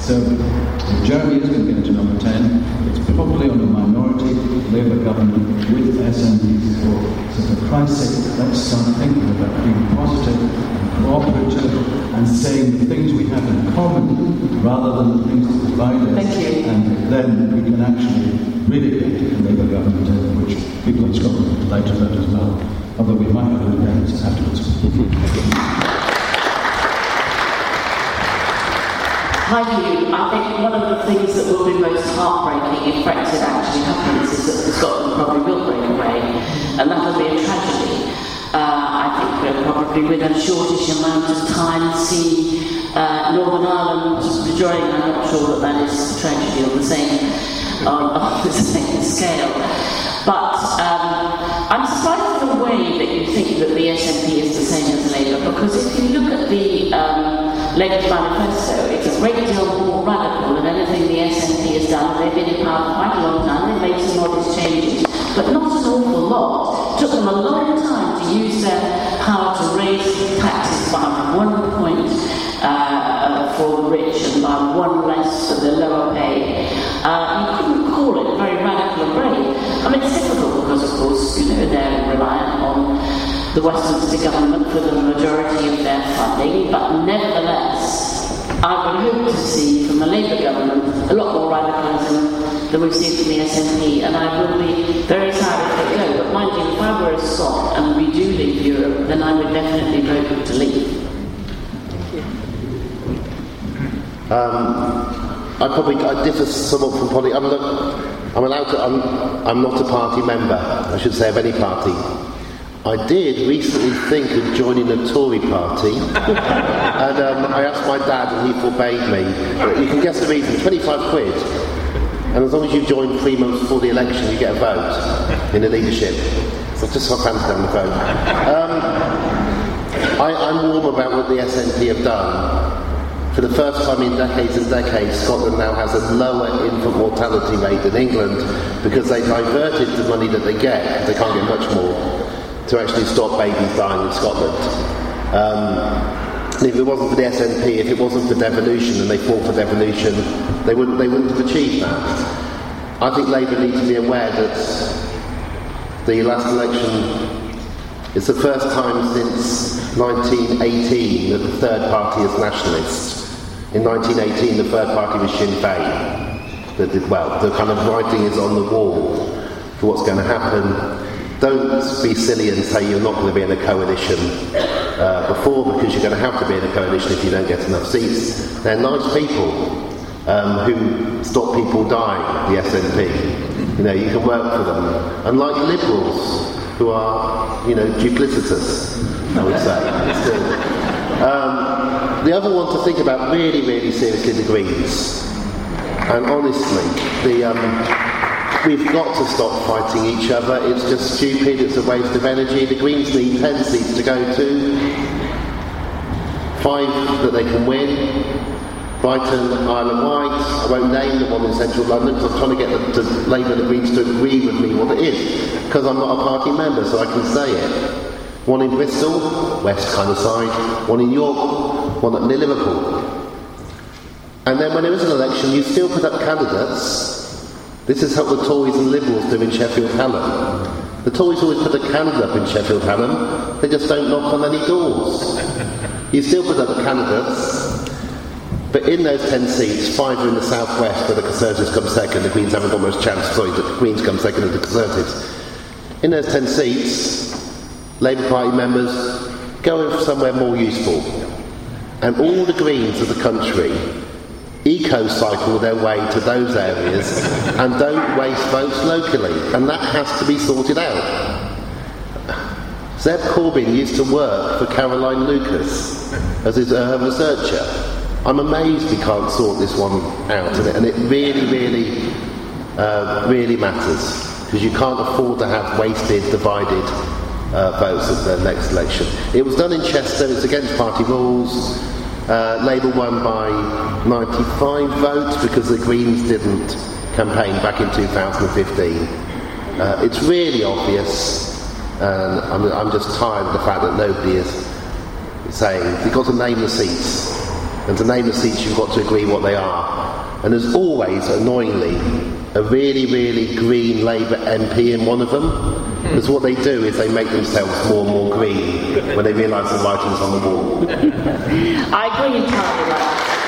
So if Jeremy is going to get to number ten, it's probably on a minority Labour government with S N P support. So for Christ's sake, let's start thinking about being positive and cooperative and saying the things we have in common rather than the things that divide us. Thank you. And then we can actually really get a Labour government, uh, which people in Scotland would like to vote as well. Although we might have independence afterwards. My view, I think one of the things that will be most heartbreaking if Brexit actually happens is that Scotland probably will break away, and that will be a tragedy. Uh, I think we'll probably, within a shortish amount of time, see uh, Northern Ireland withdrawing. I'm not sure that that is a tragedy on the same on, on the same scale. But um, I'm surprised at the way that you think that the S N P is the same as Labour, because if you look at the um, Labour's manifesto, it's a great deal more radical than anything the S N P has done. They've been in power for quite a long time, they've made some modest changes, but not an awful lot. It took them a long time to use their power to raise taxes by one point uh, uh, for the rich and by one less for the lower pay. Uh, you couldn't call it very radical and brave. I mean, it's difficult because, of course, you know, they're reliant on the Westminster government for the majority of their funding, but nevertheless, I would hope to see from the Labour government a lot more radicalism than we've seen from the S N P, and I will be very sad if they go. But mind you, if I were a Scot and we do leave Europe, then I would definitely vote to leave. Um, I probably I differ somewhat from Polly. I'm, not, I'm allowed to. I'm, I'm not a party member, I should say, of any party. I did recently think of joining a Tory party, and um, I asked my dad, and he forbade me. But you can guess the reason: twenty-five quid. And as long as you join three months before the election, you get a vote in the leadership. So just so I fancy down the vote. Um, I, I'm warm about what the S N P have done. For the first time in decades and decades, Scotland now has a lower infant mortality rate than England because they diverted the money that they get, they can't get much more, to actually stop babies dying in Scotland. Um, and if it wasn't for the S N P, if it wasn't for devolution and they fought for devolution, they wouldn't, they wouldn't have achieved that. I think Labour need to be aware that the last election is the first time since nineteen eighteen that the third party is nationalist. In nineteen eighteen, the third party was Sinn Féin. That did well. The kind of writing is on the wall for what's going to happen. Don't be silly and say you're not going to be in a coalition uh, before, because you're going to have to be in a coalition if you don't get enough seats. They're nice people um, who stop people dying, the S N P. You know, you can work for them. Unlike Liberals, who are, you know, duplicitous, I would say. Still. Um, the other one to think about really, really seriously, the Greens. And honestly, the um, we've got to stop fighting each other. It's just stupid, it's a waste of energy. The Greens need ten seats to go to, five that they can win. Brighton, Isle of Wight, I won't name the one in central London because I'm trying to get the, to Labour and the Greens to agree with me what it is, because I'm not a party member, so I can say it. One in Bristol, west kind of side, one in York, one at near Liverpool. And then when there is an election, you still put up candidates. This is what the Tories and Liberals do in Sheffield Hallam. The Tories always put a candidate up in Sheffield Hallam, they just don't knock on any doors. You still put up candidates. But in those ten seats, five are in the southwest where the Conservatives come second, the Greens haven't got much chance, sorry, the Greens come second and the Conservatives. In those ten seats, Labour Party members go somewhere more useful. And all the Greens of the country eco-cycle their way to those areas and don't waste votes locally. And that has to be sorted out. Zeb Corbyn used to work for Caroline Lucas as his uh, researcher. I'm amazed we can't sort this one out, and it really, really, uh, really matters, because you can't afford to have wasted, divided uh, votes at the next election. It was done in Chester, it's against party rules. Uh, Labour won by ninety-five votes because the Greens didn't campaign back in two thousand fifteen. Uh, it's really obvious, and I'm, I'm just tired of the fact that nobody is saying, you've got to name the seats. And to name the seats, you've got to agree what they are. And there's always, annoyingly, a really, really green Labour M P in one of them. Because what they do is they make themselves more and more green when they realise the writing's on the wall. I agree entirely with that.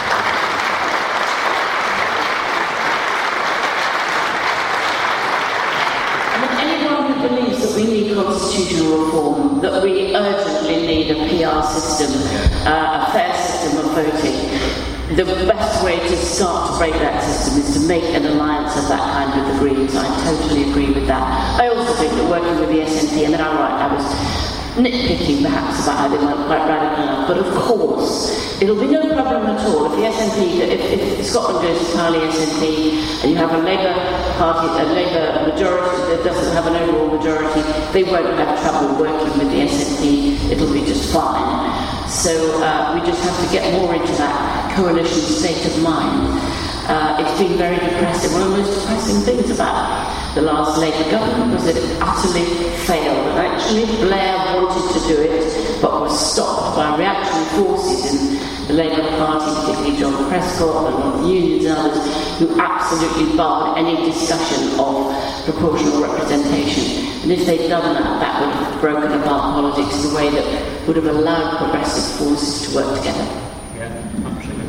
Believes that we need constitutional reform, that we urgently need a P R system, uh, a fair system of voting. The best way to start to break that system is to make an alliance of that kind with the Greens. I totally agree with that. I also think that working with the S N P, I mean, I'm right, I was nitpicking perhaps about how they weren't quite radical enough, but of course, it'll be no problem at all if the S N P, if, if Scotland goes entirely S N P, and you have a Labour Party, a Labour majority that doesn't have an overall majority, they won't have trouble working with the S N P, it'll be just fine. So uh, we just have to get more into that coalition state of mind. Uh, it's been very depressing. One of the most depressing things about the last Labour government was that it utterly failed. And actually Blair wanted to do it, but was stopped by reactionary forces in the Labour Party, particularly John Prescott and the unions and others, who absolutely barred any discussion of proportional representation. And if they'd done that, that would have broken apart politics in a way that would have allowed progressive forces to work together. Yeah, absolutely.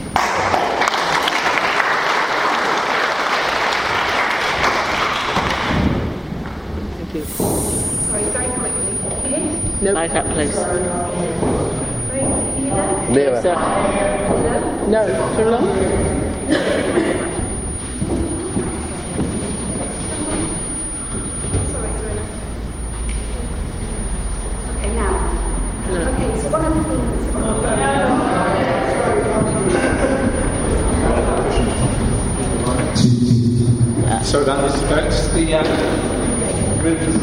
Sorry, very quickly. No, nope. Right up close. Nearer. Yes, no, too long. Sorry, sorry. Okay, now. No. Okay, so one of the things. So that is that's the. Uh, Joe Crockett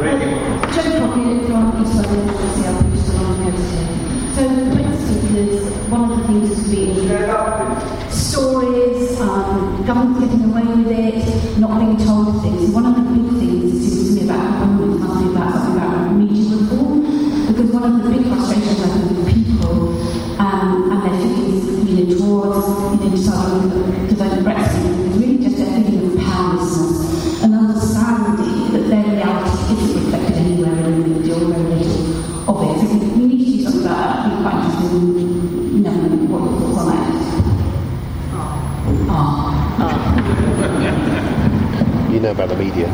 from East London, obviously I'll be still on notice here. So Brexit is one of the things has been stories, um, government getting away with it, not being told things. One of the big things it seems to me about government must be about something about media reform, because one of the big frustrations I think with people um, and their feelings, you know, towards you know, deciding to vote Brexit is really just their feeling of powerlessness and understanding that their reality isn't reflected anywhere in the media or very little of it. So we need to do something about that. I'd be quite interested in knowing what your thoughts on that. Ah. Ah. You know about the media.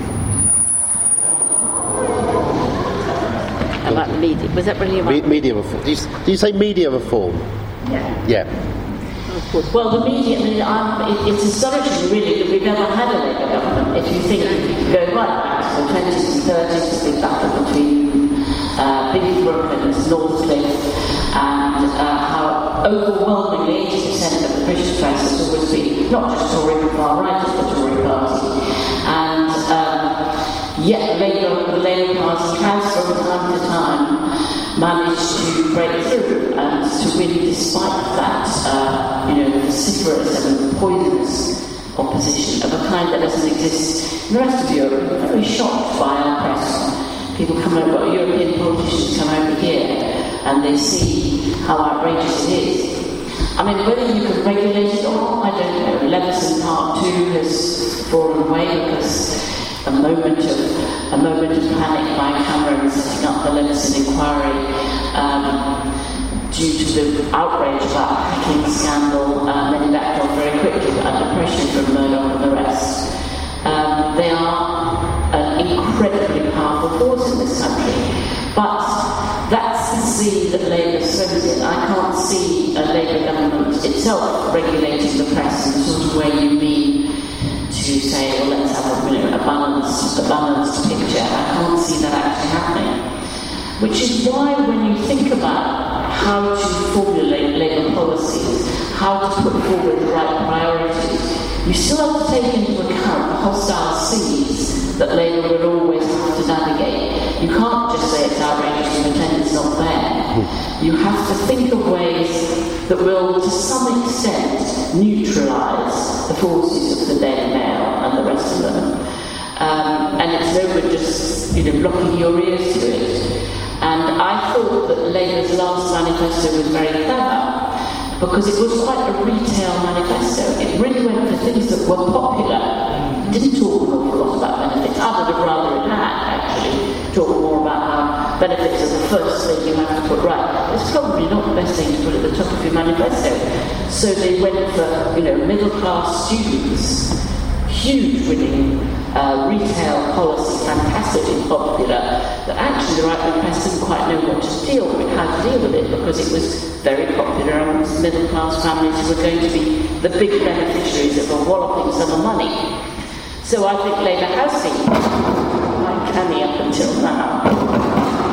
About the media. Was that really about Me- media reform? Do you, do you say media reform? Yeah. Yeah. Well, the media, I mean, um, it, it's astonishing, really, that we've ever had a Labour government. If you think, go right back to the twenties and thirties, the big battle between uh, Biddybrook and Northcliffe, and uh, how overwhelmingly eighty percent of the British press has always been not just Tory but far right of the Tory party. And um, yet, Labour, the Labour Party has, from time to time, managed to break through and to win despite that, uh, you know, vociferous and poisonous opposition of a kind that doesn't exist in the rest of Europe. I'm very shocked by our press. People come over, European politicians come over here and they see how outrageous it is. I mean, whether you can regulate it or not, I don't know. Leveson Part two has fallen away because a moment of a moment of panic by Cameron setting up the Leveson inquiry um, due to the outrage about the hacking scandal, and then it backed off very quickly under pressure from Murdoch and the rest. Um, they are an incredibly powerful force in this country, but that's the sea that Labour swims in. I can't see a Labour government itself regulating the press in the sort of way you mean to say, well, let's have a, you know, a balanced, a balanced picture. I can't see that actually happening. Which is why when you think about how to formulate Labour policies, how to put forward the right priorities, you still have to take into account the hostile seas that Labour will always have to navigate. You can't just say it's outrageous and pretend it's not there. You have to think of ways that will, to some extent, neutralise the forces of the Daily Mail and the rest of them. Um, and it's no good just, you know, blocking your ears to it. And I thought that Labour's last manifesto was very clever, because it was quite a retail manifesto. It really went for things that were popular. It didn't talk an awful lot about benefits. I would have rather it had, actually, talk more about how benefits are the first thing you have to put right. It's probably not the best thing to put at the top of your manifesto. So they went for, you know, middle-class students, huge winning uh, retail policy, fantastically popular, but actually the right-wing press didn't quite know what to deal with, how to deal with it, because it was very popular amongst middle-class families who were going to be the big beneficiaries of a walloping sum of money. So I think Labour has been quite canny up until now.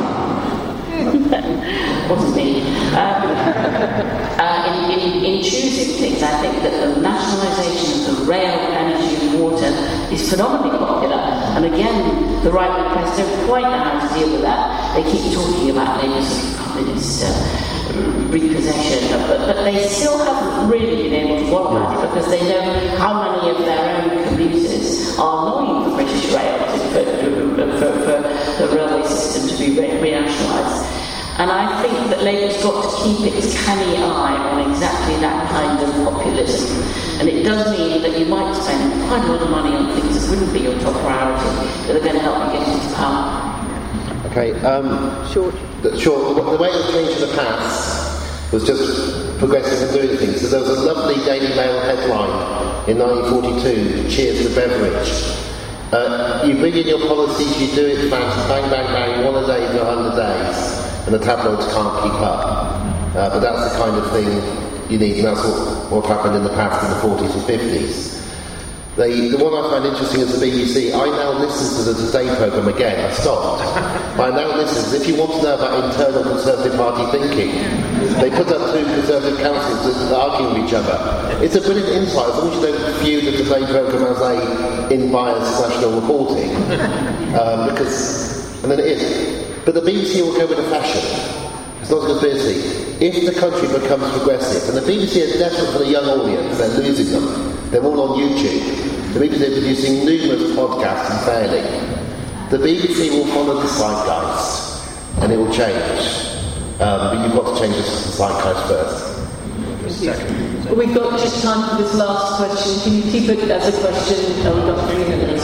Wasn't me. Um, uh, in, in, in choosing things, I think that the nationalisation of the rail, energy and water is phenomenally popular. And again, the right-wing press don't quite know how to deal with that. They keep talking about Labour's sort of communist uh, repossession, but, but they still haven't really been able to wallop at it because they know how many of their own commuters are longing for British Rail, for, for, for the railway system to be re- renationalised. And I think that Labour's got to keep its canny eye on exactly that kind of populism. And it does mean that you might spend quite a lot of money on things that wouldn't be your top priority, that are going to help you get into power. Okay, um... Short. The, short. The way it was changed in the past was just progressive and doing things. So there was a lovely Daily Mail headline in nineteen forty-two, Cheers to Beveridge. Uh, you bring in your policies, you do it fast, bang, bang, bang, one a day for a hundred days. And the tabloids can't keep up. Uh, but that's the kind of thing you need, and that's what, what happened in the past in the forties and fifties. The, the one I find interesting is the B B C. I now listen to the Today programme again. I stopped. I now listen. If you want to know about internal Conservative Party thinking, they put up two Conservative councils that argue with each other. It's a brilliant insight, as long as you don't view the Today programme as a in-bias national reporting. Um, because, and then it is. But the B B C will go with a fashion. It's not a conspiracy. If the country becomes progressive, and the B B C is desperate for the young audience, they're losing them. They're all on YouTube. The B B C are producing numerous podcasts and failing. The B B C will follow the zeitgeist, and it will change. Um, but you've got to change the zeitgeist first. Well, we've got just time for this last question. Can you keep it as a question? Oh, we've got three minutes.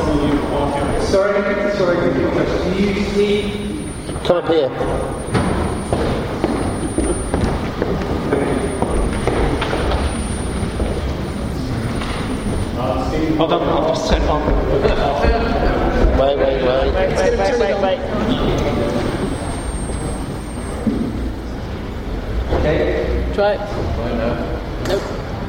Sorry, sorry, can you see? Come up here. Hold on, I'll just turn on. Wait, wait, wait. Wait, wait, wait, wait, wait. Okay. Try it. Right now. Nope.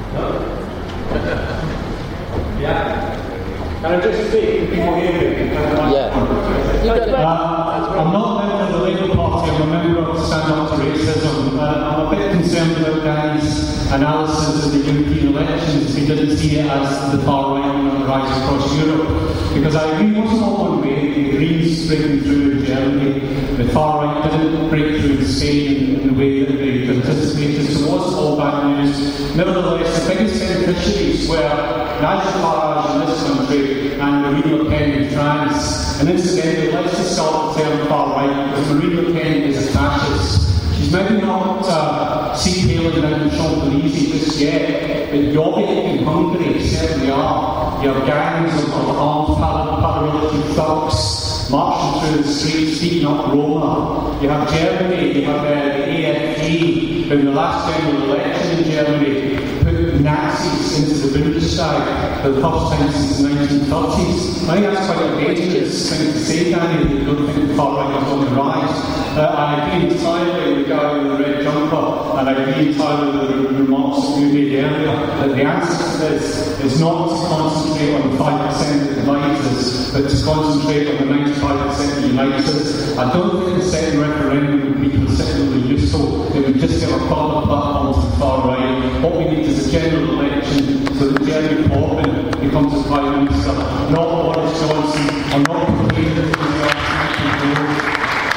Yeah. Can I just speak? Can people hear me? Yeah. You got it. Uh, I'm not a member of the Labour Party, I'm a member of Stand Up to Racism. Uh, I'm a bit concerned about Danny's analysis of the European elections. He didn't see it as the far right on the rise across Europe. Because I agree, it wasn't all one way. The Greens breaking through in Germany, the far right didn't break through in Spain in the way that they anticipated, so it wasn't all bad news. Nevertheless, the biggest beneficiaries were Nigel Farage in this country and Marine Le Pen in France. And incidentally, let's just start the term far right, because Marine Le Pen is a fascist. She's maybe not uh, sea-tailing down the Champs-Élysées just yet, but Jobbik in Hungary certainly are. You have gangs of, of armed paramilitary thugs marching through the streets, beating up Roma. You have Germany, you have uh, the A F D, in the last general election in Germany, put Nazis into the Bundestag for the first time since the nineteen thirties. I think that's quite a dangerous thing to say, Danny, that you don't think the far right is on the rise. Uh, I agree entirely with the guy in the red jumper, and I agree entirely with the remarks that you made earlier, that the answer to this is not to concentrate on the five percent that divides us, but to concentrate on the ninety-five percent that unites us. I don't think the second referendum would be particularly useful. It would just give a further platform to the far right. What we need is a general election so that Jeremy Corbyn becomes the Prime Minister, not Boris Johnson, or not complaining to the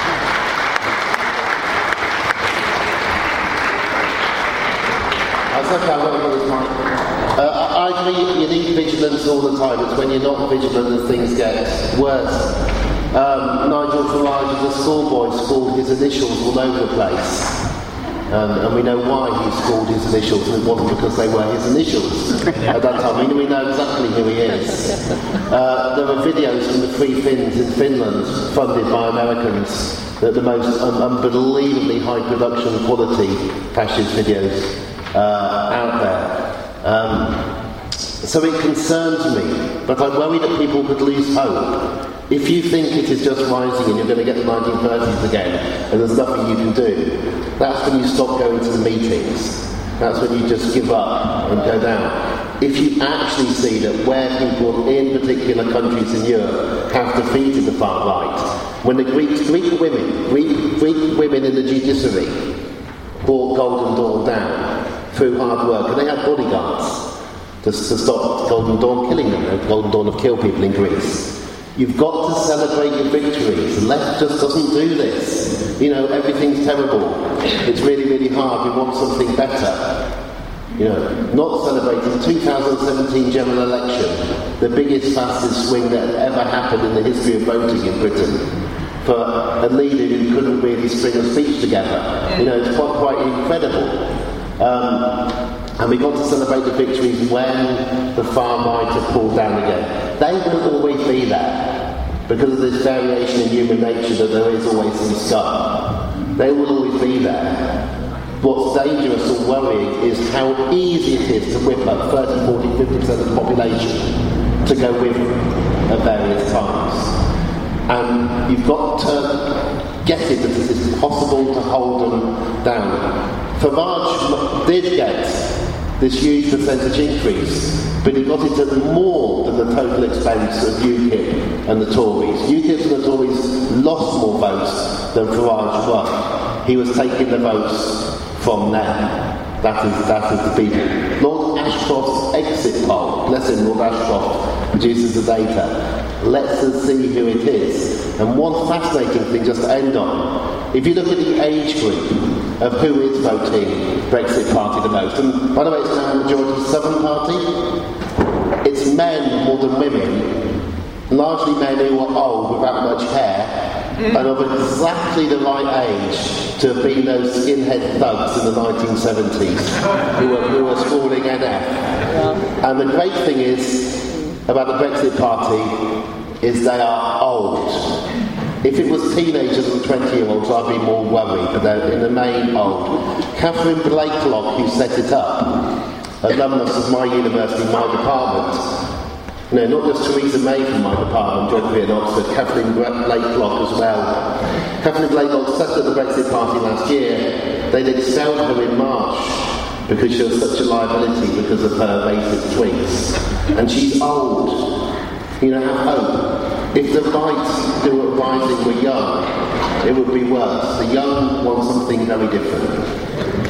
Uh, I agree, you need vigilance all the time. It's when you're not vigilant that things get worse. Um, Nigel Farage is a schoolboy, schooled his initials all over the place. Um, and we know why he scored his initials, and it wasn't because they were his initials at that time. We, we know exactly who he is. Uh, there are videos from the Free Finns in Finland, funded by Americans, that the most um, unbelievably high production quality fascist videos uh, out there. Um, so it concerns me, but I'm worried that people could lose hope. If you think it is just rising and you're going to get the nineteen thirties again and there's nothing you can do, that's when you stop going to the meetings. That's when you just give up and go down. If you actually see that where people in particular countries in Europe have defeated the far right, when the Greek, Greek women, Greek, Greek women in the judiciary brought Golden Dawn down through hard work, and they had bodyguards to, to stop Golden Dawn killing them. Golden Dawn have killed people in Greece. You've got to celebrate your victories. The left just doesn't do this. You know, everything's terrible. It's really, really hard. We want something better. You know, not celebrating the two thousand seventeen general election, the biggest, fastest swing that ever happened in the history of voting in Britain, for a leader who couldn't really string a speech together. You know, it's quite, quite incredible. Um, And we got to celebrate the victories when the far right have pulled down again. They will always be there, because of this variation in human nature that there is always some scum. They will always be there. What's dangerous or worrying is how easy it is to whip up thirty, forty, fifty percent of the population to go with at various times. And you've got to get it that it is possible to hold them down. Farage did get this huge percentage increase, but he got it at more than the total expense of UKIP and the Tories. UKIP and the Tories lost more votes than Farage won. He was taking the votes from them. That is, that is the people. Lord Ashcroft's exit poll, bless him, Lord Ashcroft produces the data, lets us see who it is. And one fascinating thing just to end on, if you look at the age group of who is voting Brexit Party the most, and by the way it's now a majority Southern Party, it's men more than women, largely men who are old without much hair, and of exactly the right age to have been those skinhead thugs in the nineteen seventies who were, who were schooling N F. And the great thing is about the Brexit Party is they are old. If it was teenagers and twenty-year-olds, I'd be more worried, but they're in the main old. Catherine Blakelock, who set it up, alumnus of my university, my department, no, not just Theresa May from my department, geography at Oxford, Catherine Blakelock as well. Catherine Blakelock set up the Brexit Party last year. They'd expelled her in March because she was such a liability because of her racist tweets. And she's old. You know, have hope. If the right who are rising were young, it would be worse. The young want something very different.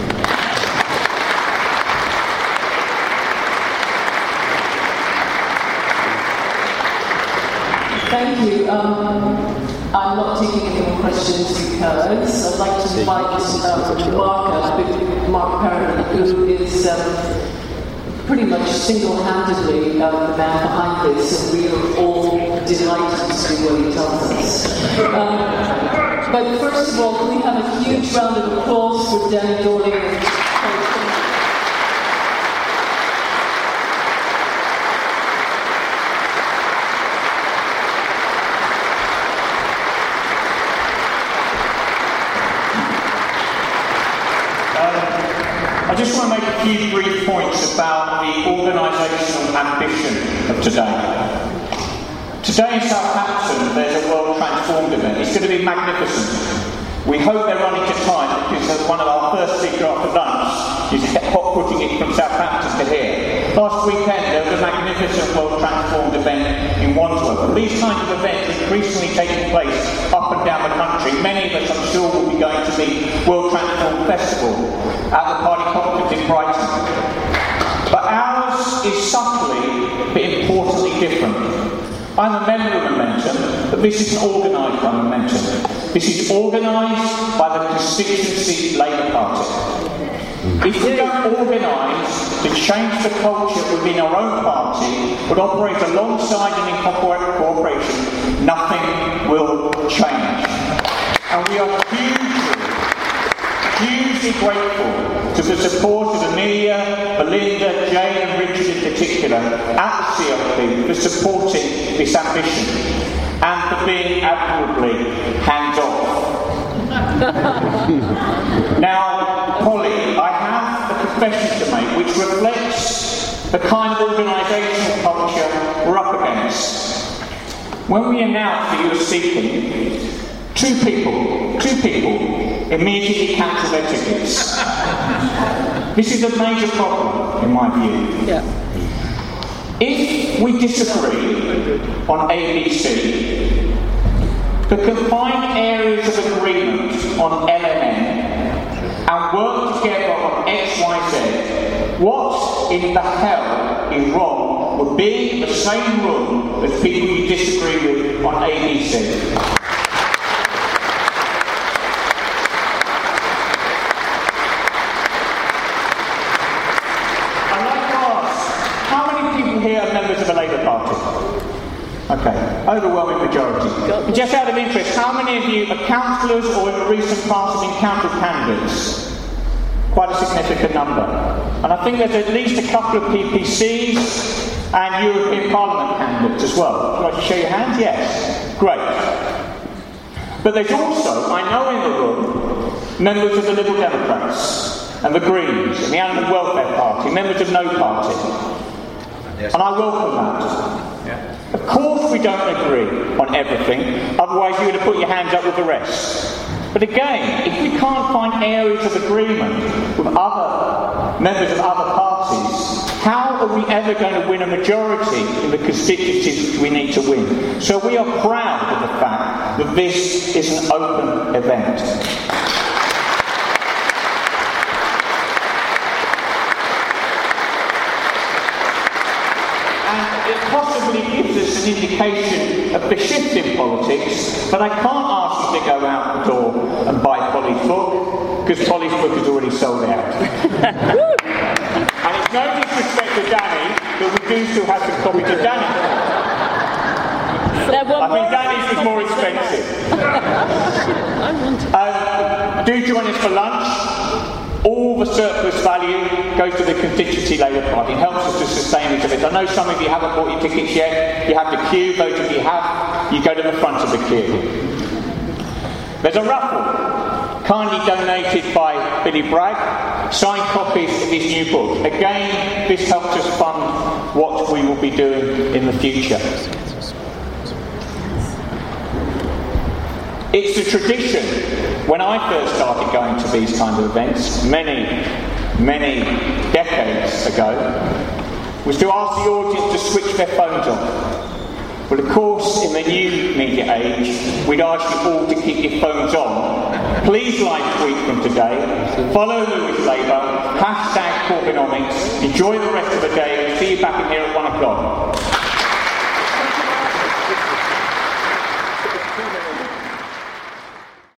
Thank you. Um, I'm not taking any more questions because I'd like to invite uh, Mark, Mark Perry, who is um, pretty much single-handedly uh, the man behind this, and we are all delighted to see what he tells us. Um, but first of all, can we have a huge round of applause for Danny Dorling? I just want to make a few brief points about the organisational ambition of today. Today in Southampton there's a World Transformed event. It's going to be magnificent. We hope they're running to time because one of our first speakers after lunch is hot putting it from Southampton to here. Last weekend there was a magnificent World Transformed event in Wandsworth. And these kinds of events are increasingly taking place up and down the country. Many of us, I'm sure, will be going to the World Transformed Festival at the Party Conference in Brighton. But ours is subtly but importantly different. I'm a member of Momentum, but this isn't organised by Momentum. This is organised by the constituency Labour Party. If we don't organise to change the culture within our own party, but operate alongside and in cooperation, nothing will change. And we are hugely, hugely grateful to the support of Amelia, Belinda, Jane and Richard in particular at the C L P for supporting this ambition and for being admirably hands-off. Now, Polly, I have a confession to make which reflects the kind of organisational culture we're up against. When we announced that you were seeking, two people, two people immediately cancelled their tickets. This is a major problem, in my view. Yeah. If we disagree on A B C, but can find areas of agreement on L M N and work together on X Y Z, what in the hell is wrong with being in the same room as people you disagree with on A B C? Here are members of the Labour Party. Okay, overwhelming majority. Just out of interest, how many of you are councillors or in the recent past have encountered candidates? Quite a significant number. And I think there's at least a couple of P P Cs and European Parliament candidates as well. Would you like to show your hands? Yes. Great. But there's also, I know in the room, members of the Liberal Democrats and the Greens and the Animal Welfare Party, members of no party. And I welcome that. Yeah. Of course we don't agree on everything, otherwise you would have put your hands up with the rest. But again, if we can't find areas of agreement with other members of other parties, how are we ever going to win a majority in the constituencies we need to win? So we are proud of the fact that this is an open event. It possibly gives us an indication of the shift in politics, but I can't ask you to go out the door and buy Polly's book, because Polly's book is already sold out. And it's no disrespect to Danny, but we do still have some copies of Danny. I think Danny's is more expensive. um, do join us for lunch. All the surplus value goes to the constituency Labour Party. It helps us to sustain each other. I know some of you haven't bought your tickets yet. You have the queue. Those of you have, you go to the front of the queue. There's a raffle, kindly donated by Billy Bragg, signed copies of his new book. Again, this helps us fund what we will be doing in the future. It's a tradition, when I first started going to these kind of events, many, many decades ago, was to ask the audience to switch their phones on. Well, of course, in the new media age, we'd ask you all to keep your phones on. Please like tweet from today, follow Lewis Labour, hashtag Corbynomics, enjoy the rest of the day, and see you back in here at one o'clock.